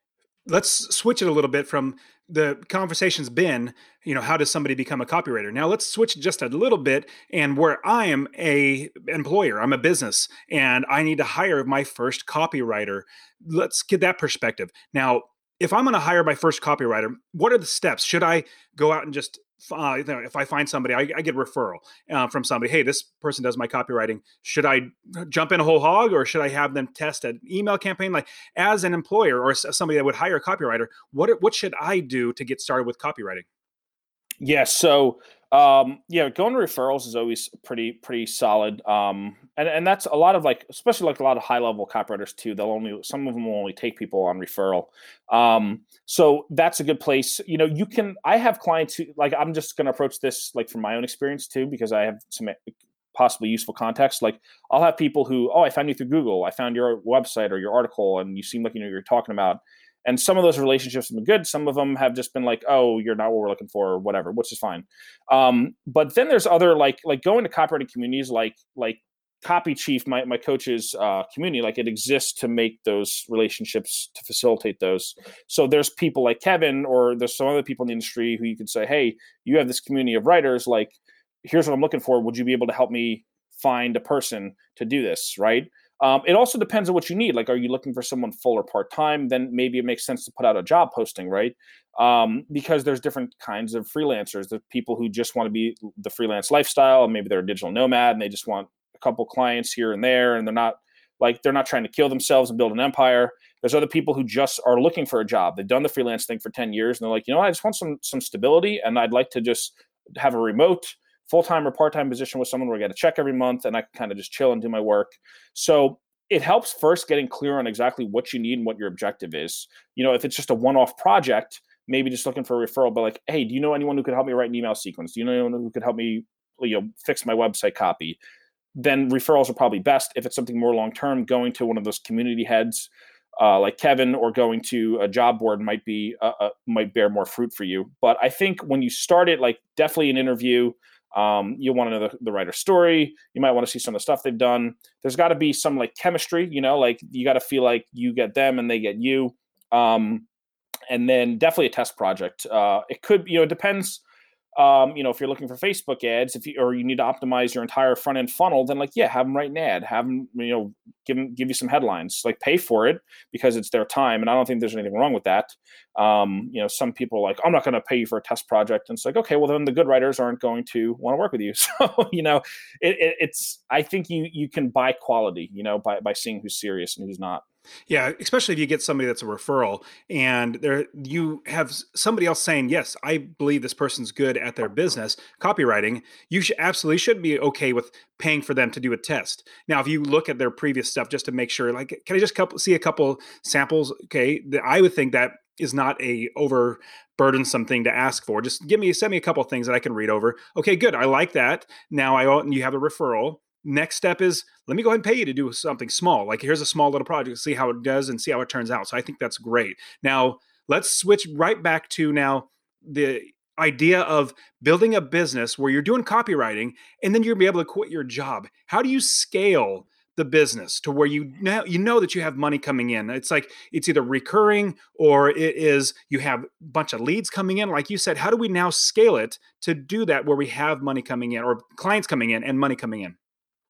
let's switch it a little bit from the conversation's been, you know, how does somebody become a copywriter? Now let's switch just a little bit, and where I am a employer, I'm a business, and I need to hire my first copywriter. Let's get that perspective. Now, if I'm going to hire my first copywriter, what are the steps? Should I go out and just, uh, you know, if I find somebody, I, I get a referral uh, from somebody, hey, this person does my copywriting. Should I jump in a whole hog, or should I have them test an email campaign? Like, as an employer or somebody that would hire a copywriter, what what should I do to get started with copywriting? Yeah. So, um, yeah, going to referrals is always pretty, pretty solid. Um, and, and that's a lot of like, especially like a lot of high level copywriters too. They'll only, some of them will only take people on referral. Um, so that's a good place. You know, you can, I have clients who like, I'm just going to approach this like from my own experience too, because I have some possibly useful context. Like I'll have people who, oh, I found you through Google. I found your website or your article and you seem like you know what you're talking about. And some of those relationships have been good. Some of them have just been like, oh, you're not what we're looking for or whatever, which is fine. Um, but then there's other like like going to copywriting communities like like Copy Chief, my, my coach's uh, community, like it exists to make those relationships, to facilitate those. So there's people like Kevin, or there's some other people in the industry who you could say, hey, you have this community of writers, like here's what I'm looking for. Would you be able to help me find a person to do this, right? Um, it also depends on what you need. Like, are you looking for someone full or part-time? Then maybe it makes sense to put out a job posting, right? Um, because there's different kinds of freelancers. There's people who just want to be the freelance lifestyle, and maybe they're a digital nomad and they just want a couple clients here and there, and they're not like, they're not trying to kill themselves and build an empire. There's other people who just are looking for a job. They've done the freelance thing for ten years and they're like, you know, I just want some, some stability, and I'd like to just have a remote full-time or part-time position with someone where I get a check every month and I can kind of just chill and do my work. So it helps first getting clear on exactly what you need and what your objective is. You know, if it's just a one-off project, maybe just looking for a referral, but like, hey, do you know anyone who could help me write an email sequence? Do you know anyone who could help me, you know, fix my website copy? Then referrals are probably best. If it's something more long-term, going to one of those community heads uh, like Kevin, or going to a job board might be, uh, uh, might bear more fruit for you. But I think when you start it, like definitely an interview. Um, you want to know the, the writer's story. You might want to see some of the stuff they've done. There's got to be some like chemistry, you know, like you got to feel like you get them and they get you. Um, and then definitely a test project. Uh, it could, you know, it depends. Um, you know, if you're looking for Facebook ads, if you, or you need to optimize your entire front end funnel, then like, yeah, have them write an ad, have them, you know, give them, give you some headlines, like pay for it because it's their time. And I don't think there's anything wrong with that. Um, you know, some people are like, I'm not going to pay you for a test project. And it's like, okay, well then the good writers aren't going to want to work with you. So, you know, it, it, it's, I think you, you can buy quality, you know, by, by seeing who's serious and who's not. Yeah, especially if you get somebody that's a referral and there you have somebody else saying, yes, I believe this person's good at their business, copywriting, you should absolutely should be okay with paying for them to do a test. Now, if you look at their previous stuff just to make sure, like, can I just couple, see a couple samples? Okay, I would think that is not a over burdensome thing to ask for. Just give me, send me a couple of things that I can read over. Okay, good. I like that. Now I you have a referral. Next step is, let me go ahead and pay you to do something small. Like, here's a small little project, see how it does and see how it turns out. So I think that's great. Now, let's switch right back to now the idea of building a business where you're doing copywriting and then you'll be able to quit your job. How do you scale the business to where you now you know that you have money coming in. It's like it's either recurring or it is you have a bunch of leads coming in. Like you said, how do we now scale it to do that where we have money coming in or clients coming in and money coming in?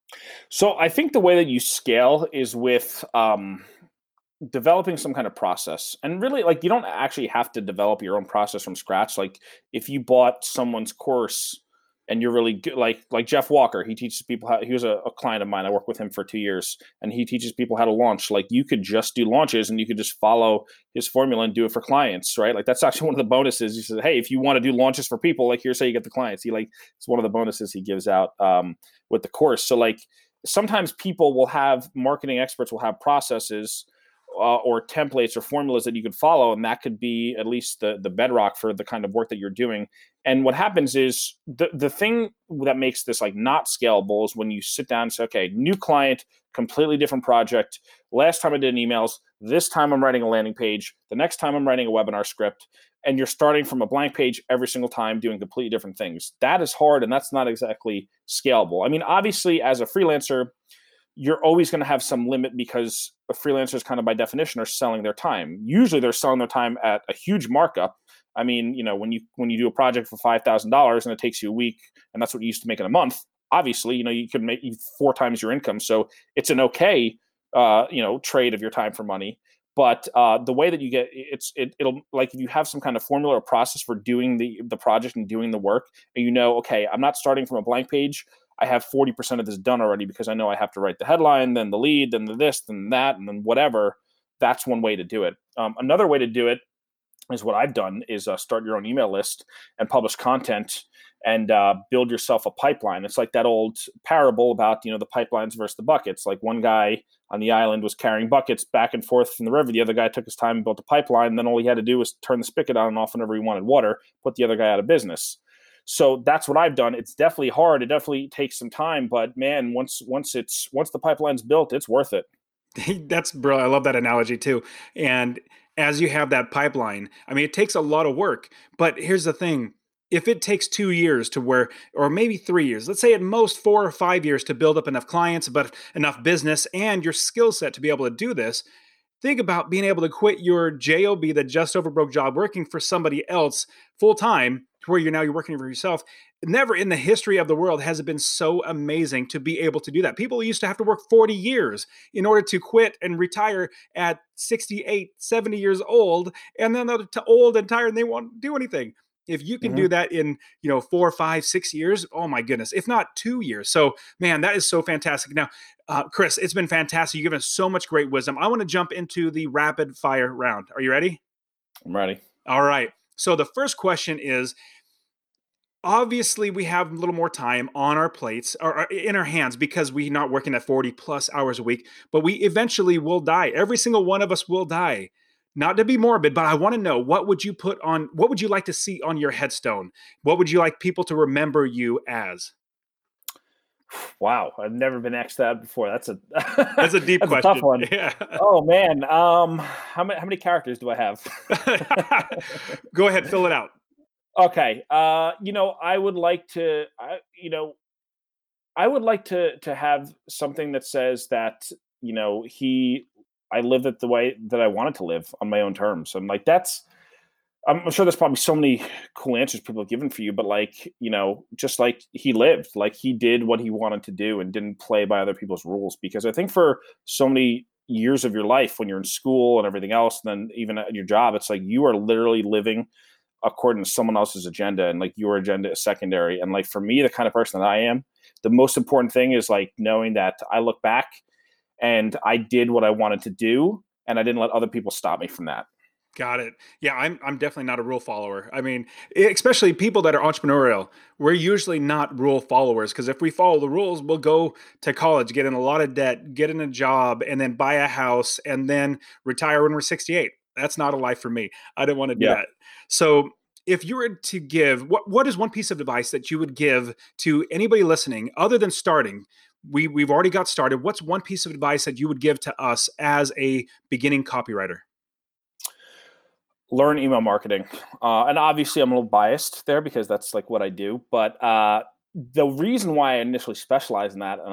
So I think the way that you scale is with um, developing some kind of process. And really, like, you don't actually have to develop your own process from scratch. Like, if you bought someone's course and you're really good, like like Jeff Walker, he teaches people how. He was a, a client of mine. I worked with him for two years, and he teaches people how to launch. Like, you could just do launches, and you could just follow his formula and do it for clients, right? Like, that's actually one of the bonuses. He says, hey, if you want to do launches for people, like, here's how you get the clients. He like it's one of the bonuses he gives out um, with the course. So like sometimes people will have marketing experts will have processes uh, or templates or formulas that you could follow, and that could be at least the the bedrock for the kind of work that you're doing. And what happens is the the thing that makes this like not scalable is when you sit down and say, okay, new client, completely different project. Last time I did emails, this time I'm writing a landing page. The next time I'm writing a webinar script. And you're starting from a blank page every single time doing completely different things. That is hard, and that's not exactly scalable. I mean, obviously, as a freelancer, you're always going to have some limit because freelancers kind of by definition are selling their time. Usually they're selling their time at a huge markup. I mean, you know, when you when you do a project for five thousand dollars and it takes you a week, and that's what you used to make in a month, obviously, you know, you could make four times your income. So it's an okay, uh, you know, trade of your time for money. But uh, the way that you get it's it, it'll like if you have some kind of formula or process for doing the the project and doing the work, and you know, okay, I'm not starting from a blank page. I have forty percent of this done already because I know I have to write the headline, then the lead, then the this, then that, and then whatever. That's one way to do it. Um, another way to do it is what I've done is uh, start your own email list and publish content and uh, build yourself a pipeline. It's like that old parable about, you know, the pipelines versus the buckets. Like one guy on the island was carrying buckets back and forth from the river. The other guy took his time and built a pipeline. And then all he had to do was turn the spigot on and off whenever he wanted water, put the other guy out of business. So that's what I've done. It's definitely hard. It definitely takes some time, but man, once once it's once the pipeline's built, it's worth it. That's brilliant. I love that analogy too. And as you have that pipeline, I mean, it takes a lot of work, but here's the thing. If it takes two years to where, or maybe three years, let's say at most four or five years to build up enough clients, but enough business and your skill set to be able to do this, think about being able to quit your job, the just over broke job, working for somebody else full time to where you're now you're working for yourself. Never in the history of the world has it been so amazing to be able to do that. People used to have to work forty years in order to quit and retire at sixty-eight, seventy years old, and then they're t- old and tired and they won't do anything. If you can mm-hmm. do that in, you know, four, five, six years, oh my goodness, if not two years. So, man, that is so fantastic. Now, uh, Chris, it's been fantastic. You've given us so much great wisdom. I want to jump into the rapid fire round. Are you ready? I'm ready. All right. So the first question is, obviously we have a little more time on our plates or in our hands because we're not working at forty plus hours a week, but we eventually will die. Every single one of us will die. Not to be morbid, but I want to know, what would you put on, what would you like to see on your headstone? What would you like people to remember you as? Wow, I've never been asked that before. That's a that's a deep that's question. A tough one. Yeah. Oh man, um, how many how many characters do I have? Go ahead, fill it out. Okay, uh, you know, I would like to, I, you know, I would like to to have something that says that, you know, he. I lived it the way that I wanted to live on my own terms. And like, that's, I'm sure there's probably so many cool answers people have given for you, but like, you know, just like he lived, like he did what he wanted to do and didn't play by other people's rules. Because I think for so many years of your life, when you're in school and everything else, and then even at your job, it's like you are literally living according to someone else's agenda, and like your agenda is secondary. And like, for me, the kind of person that I am, the most important thing is like knowing that I look back and I did what I wanted to do, and I didn't let other people stop me from that. Got it. Yeah, I'm I'm definitely not a rule follower. I mean, especially people that are entrepreneurial, we're usually not rule followers, because if we follow the rules, we'll go to college, get in a lot of debt, get in a job, and then buy a house, and then retire when we're sixty-eight. That's not a life for me. I don't want to do yeah. that. So if you were to give, what what is one piece of advice that you would give to anybody listening other than starting? We, we've already got started. What's one piece of advice that you would give to us as a beginning copywriter? Learn email marketing. Uh, and obviously I'm a little biased there because that's like what I do. But uh, the reason why I initially specialized in that, and I,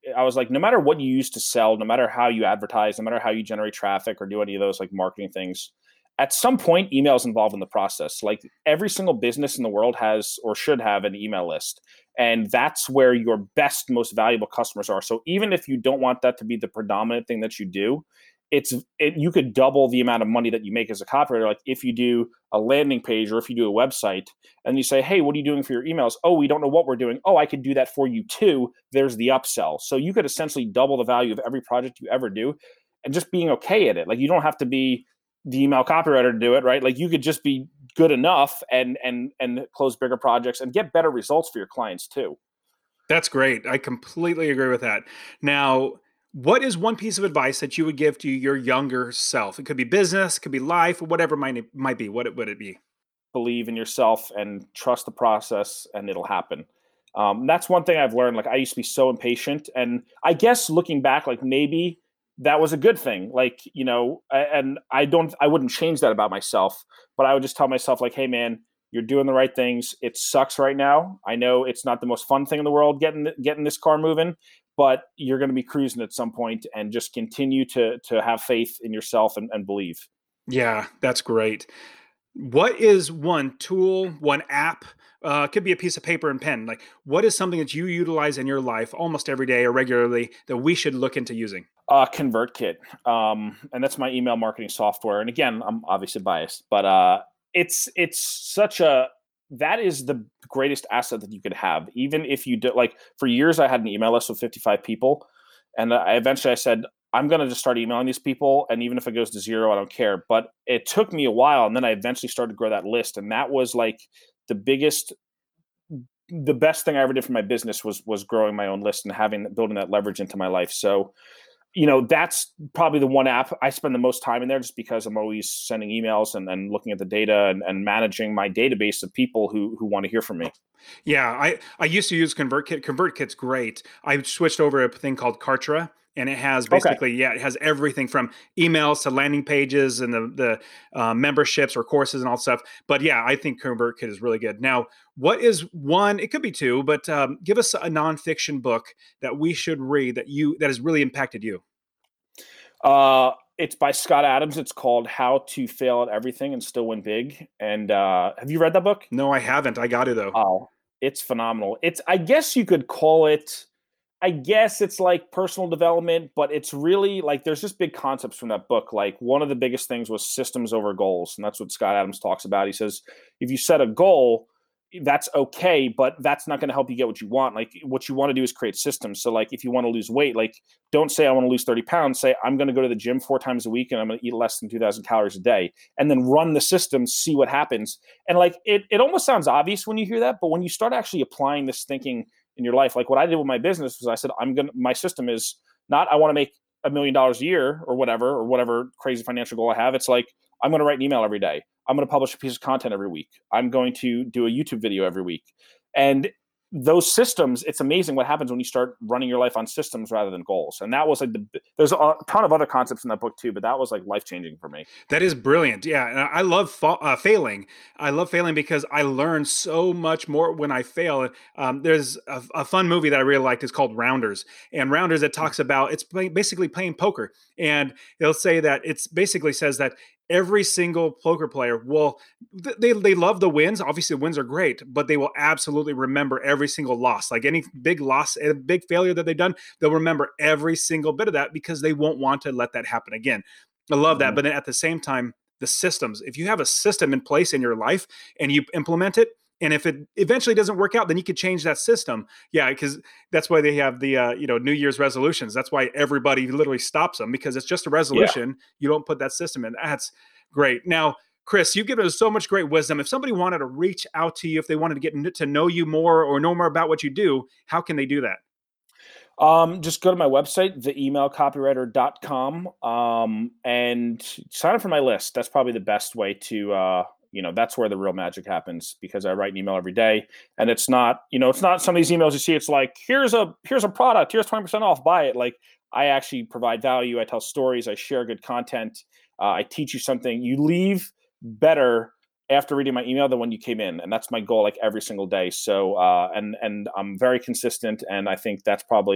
I was like, no matter what you use to sell, no matter how you advertise, no matter how you generate traffic or do any of those like marketing things, at some point, email is involved in the process. Like every single business in the world has or should have an email list. And that's where your best, most valuable customers are. So even if you don't want that to be the predominant thing that you do, it's it, you could double the amount of money that you make as a copywriter. Like if you do a landing page or if you do a website and you say, hey, what are you doing for your emails? Oh, we don't know what we're doing. Oh, I could do that for you too. There's the upsell. So you could essentially double the value of every project you ever do and just being okay at it. Like you don't have to be the email copywriter to do it, right? Like you could just be good enough and and and close bigger projects and get better results for your clients too. That's great. I completely agree with that. Now, what is one piece of advice that you would give to your younger self? It could be business, it could be life, whatever it might might be. What would it be? Believe in yourself and trust the process, and it'll happen. Um, that's one thing I've learned. Like I used to be so impatient, and I guess looking back, like maybe that was a good thing. Like, you know, and I don't, I wouldn't change that about myself, but I would just tell myself like, hey man, you're doing the right things. It sucks right now. I know it's not the most fun thing in the world getting, getting this car moving, but you're going to be cruising at some point, and just continue to, to have faith in yourself and, and believe. Yeah, that's great. What is one tool, one app, uh, could be a piece of paper and pen. Like what is something that you utilize in your life almost every day or regularly that we should look into using? Uh, ConvertKit. Um, and that's my email marketing software. And again, I'm obviously biased, but uh, it's it's such a, that is the greatest asset that you could have. Even if you do, like for years, I had an email list of fifty-five people. And I eventually I said, I'm going to just start emailing these people. And even if it goes to zero, I don't care. But it took me a while. And then I eventually started to grow that list. And that was like the biggest, the best thing I ever did for my business was, was growing my own list and having, building that leverage into my life. So, you know, that's probably the one app I spend the most time in there, just because I'm always sending emails and, and looking at the data and, and managing my database of people who who want to hear from me. Yeah, I, I used to use ConvertKit. ConvertKit's great. I switched over to a thing called Kartra, and it has Okay. basically, yeah, it has everything from emails to landing pages and the the uh, memberships or courses and all stuff. But yeah, I think ConvertKit is really good. Now, what is one? It could be two, but um, give us a nonfiction book that we should read that you that has really impacted you. Uh, it's by Scott Adams. It's called How to Fail at Everything and Still Win Big. And uh, have you read that book? No, I haven't. I got to though. Oh, it's phenomenal. It's, I guess you could call it, I guess it's like personal development, but it's really like there's just big concepts from that book. Like one of the biggest things was systems over goals. And that's what Scott Adams talks about. He says, if you set a goal, that's okay, but that's not going to help you get what you want. Like what you want to do is create systems. So like if you want to lose weight, like don't say I want to lose thirty pounds, say I'm going to go to the gym four times a week and I'm going to eat less than two thousand calories a day, and then run the system, see what happens. And like it, it almost sounds obvious when you hear that, but when you start actually applying this thinking in your life, like what I did with my business was I said, I'm going to, my system is not, I want to make a million dollars a year or whatever, or whatever crazy financial goal I have. It's like, I'm going to write an email every day. I'm going to publish a piece of content every week. I'm going to do a YouTube video every week. And those systems, it's amazing what happens when you start running your life on systems rather than goals. And that was like the, there's a ton of other concepts in that book too, but that was like life-changing for me. That is brilliant. Yeah. And I love fa- uh, failing. I love failing because I learn so much more when I fail. Um, there's a, a fun movie that I really liked. It's called Rounders. And Rounders, it talks about, it's play, basically playing poker. And they'll say that it's basically says that every single poker player will, they, they love the wins. Obviously wins are great, but they will absolutely remember every single loss. Like any big loss, a big failure that they've done, they'll remember every single bit of that because they won't want to let that happen again. I love that. Mhm. But then at the same time, the systems, if you have a system in place in your life and you implement it, and if it eventually doesn't work out, then you could change that system. Yeah, because that's why they have the uh, you know New Year's resolutions. That's why everybody literally stops them because it's just a resolution. Yeah. You don't put that system in. That's great. Now, Chris, you've given us so much great wisdom. If somebody wanted to reach out to you, if they wanted to get to know you more or know more about what you do, how can they do that? Um, just go to my website, the email copywriter dot com, um, and sign up for my list. That's probably the best way to, uh, you know, that's where the real magic happens because I write an email every day, and it's not, you know, it's not some of these emails you see. It's like, here's a, here's a product, here's twenty percent off, buy it. Like I actually provide value. I tell stories. I share good content. Uh, I teach you something. You leave better after reading my email than when you came in. And that's my goal, like every single day. So, uh, and, and I'm very consistent. And I think that's probably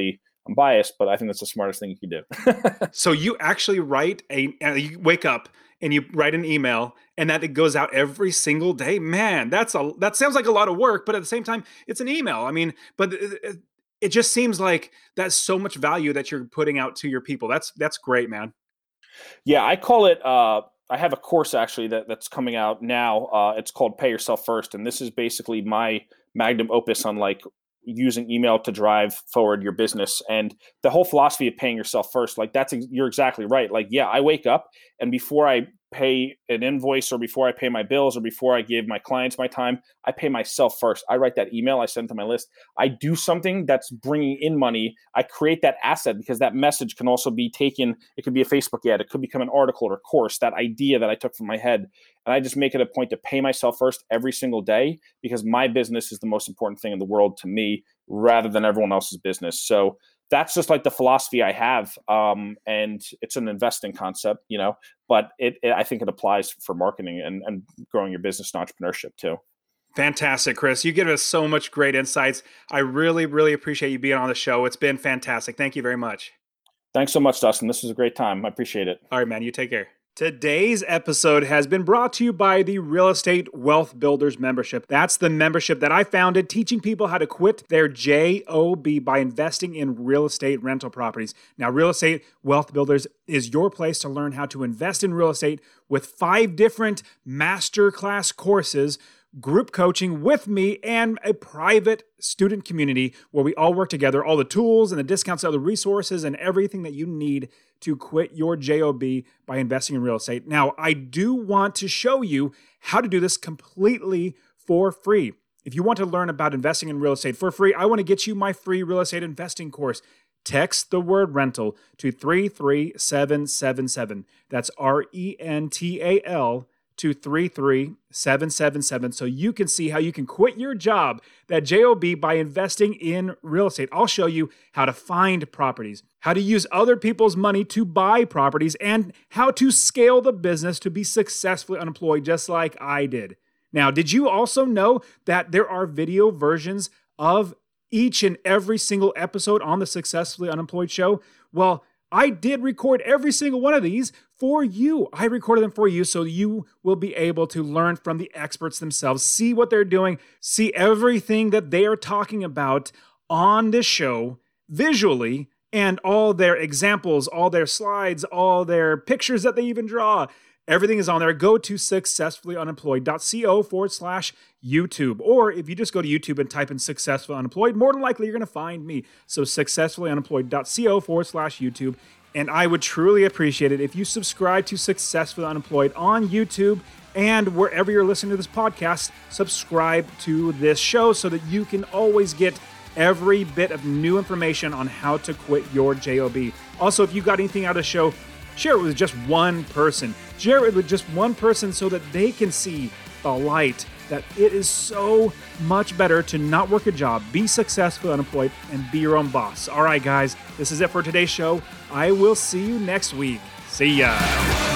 I'm biased, but I think that's the smartest thing you can do. So you actually write a, uh, you wake up and you write an email and that it goes out every single day. Man, that's a, that sounds like a lot of work, but at the same time, it's an email. I mean, but it, it just seems like that's so much value that you're putting out to your people. That's, that's great, man. Yeah. I call it, uh, I have a course actually that, that's coming out now. Uh, it's called Pay Yourself First. And this is basically my magnum opus on like using email to drive forward your business. And the whole philosophy of paying yourself first, like that's, you're exactly right. Like, yeah, I wake up and before I pay an invoice or before I pay my bills or before I give my clients my time, I pay myself first. I write that email, I send it to my list. I do something that's bringing in money. I create that asset because that message can also be taken. It could be a Facebook ad. It could become an article or a course, that idea that I took from my head. And I just make it a point to pay myself first every single day because my business is the most important thing in the world to me rather than everyone else's business. So that's just like the philosophy I have. Um, and it's an investing concept, you know, but it, it I think it applies for marketing and, and growing your business and entrepreneurship too. Fantastic, Chris. You give us so much great insights. I really, really appreciate you being on the show. It's been fantastic. Thank you very much. Thanks so much, Dustin. This was a great time. I appreciate it. All right, man. You take care. Today's episode has been brought to you by the Real Estate Wealth Builders membership. That's the membership that I founded, teaching people how to quit their J O B by investing in real estate rental properties. Now, Real Estate Wealth Builders is your place to learn how to invest in real estate with five different masterclass courses, group coaching with me, and a private student community where we all work together, all the tools and the discounts, all the resources and everything that you need to quit your J O B by investing in real estate. Now, I do want to show you how to do this completely for free. If you want to learn about investing in real estate for free, I want to get you my free real estate investing course. Text the word rental to three three seven seven seven. That's R E N T A L to three three seven seven seven so you can see how you can quit your job, that J O B, by investing in real estate. I'll show you how to find properties, how to use other people's money to buy properties, and how to scale the business to be successfully unemployed just like I did. Now, did you also know that there are video versions of each and every single episode on the Successfully Unemployed show? Well, I did record every single one of these for you. I recorded them for you so you will be able to learn from the experts themselves, see what they're doing, see everything that they are talking about on this show visually, and all their examples, all their slides, all their pictures that they even draw. Everything is on there. Go to successfullyunemployed.co forward slash YouTube. Or if you just go to YouTube and type in Successfully Unemployed, more than likely you're going to find me. So successfullyunemployed.co forward slash YouTube. And I would truly appreciate it if you subscribe to Successfully Unemployed on YouTube, and wherever you're listening to this podcast, subscribe to this show so that you can always get every bit of new information on how to quit your J O B. Also, if you got anything out of the show, share it with just one person. Share it with just one person so that they can see the light, that it is so much better to not work a job, be successful, unemployed, and be your own boss. All right, guys, this is it for today's show. I will see you next week. See ya.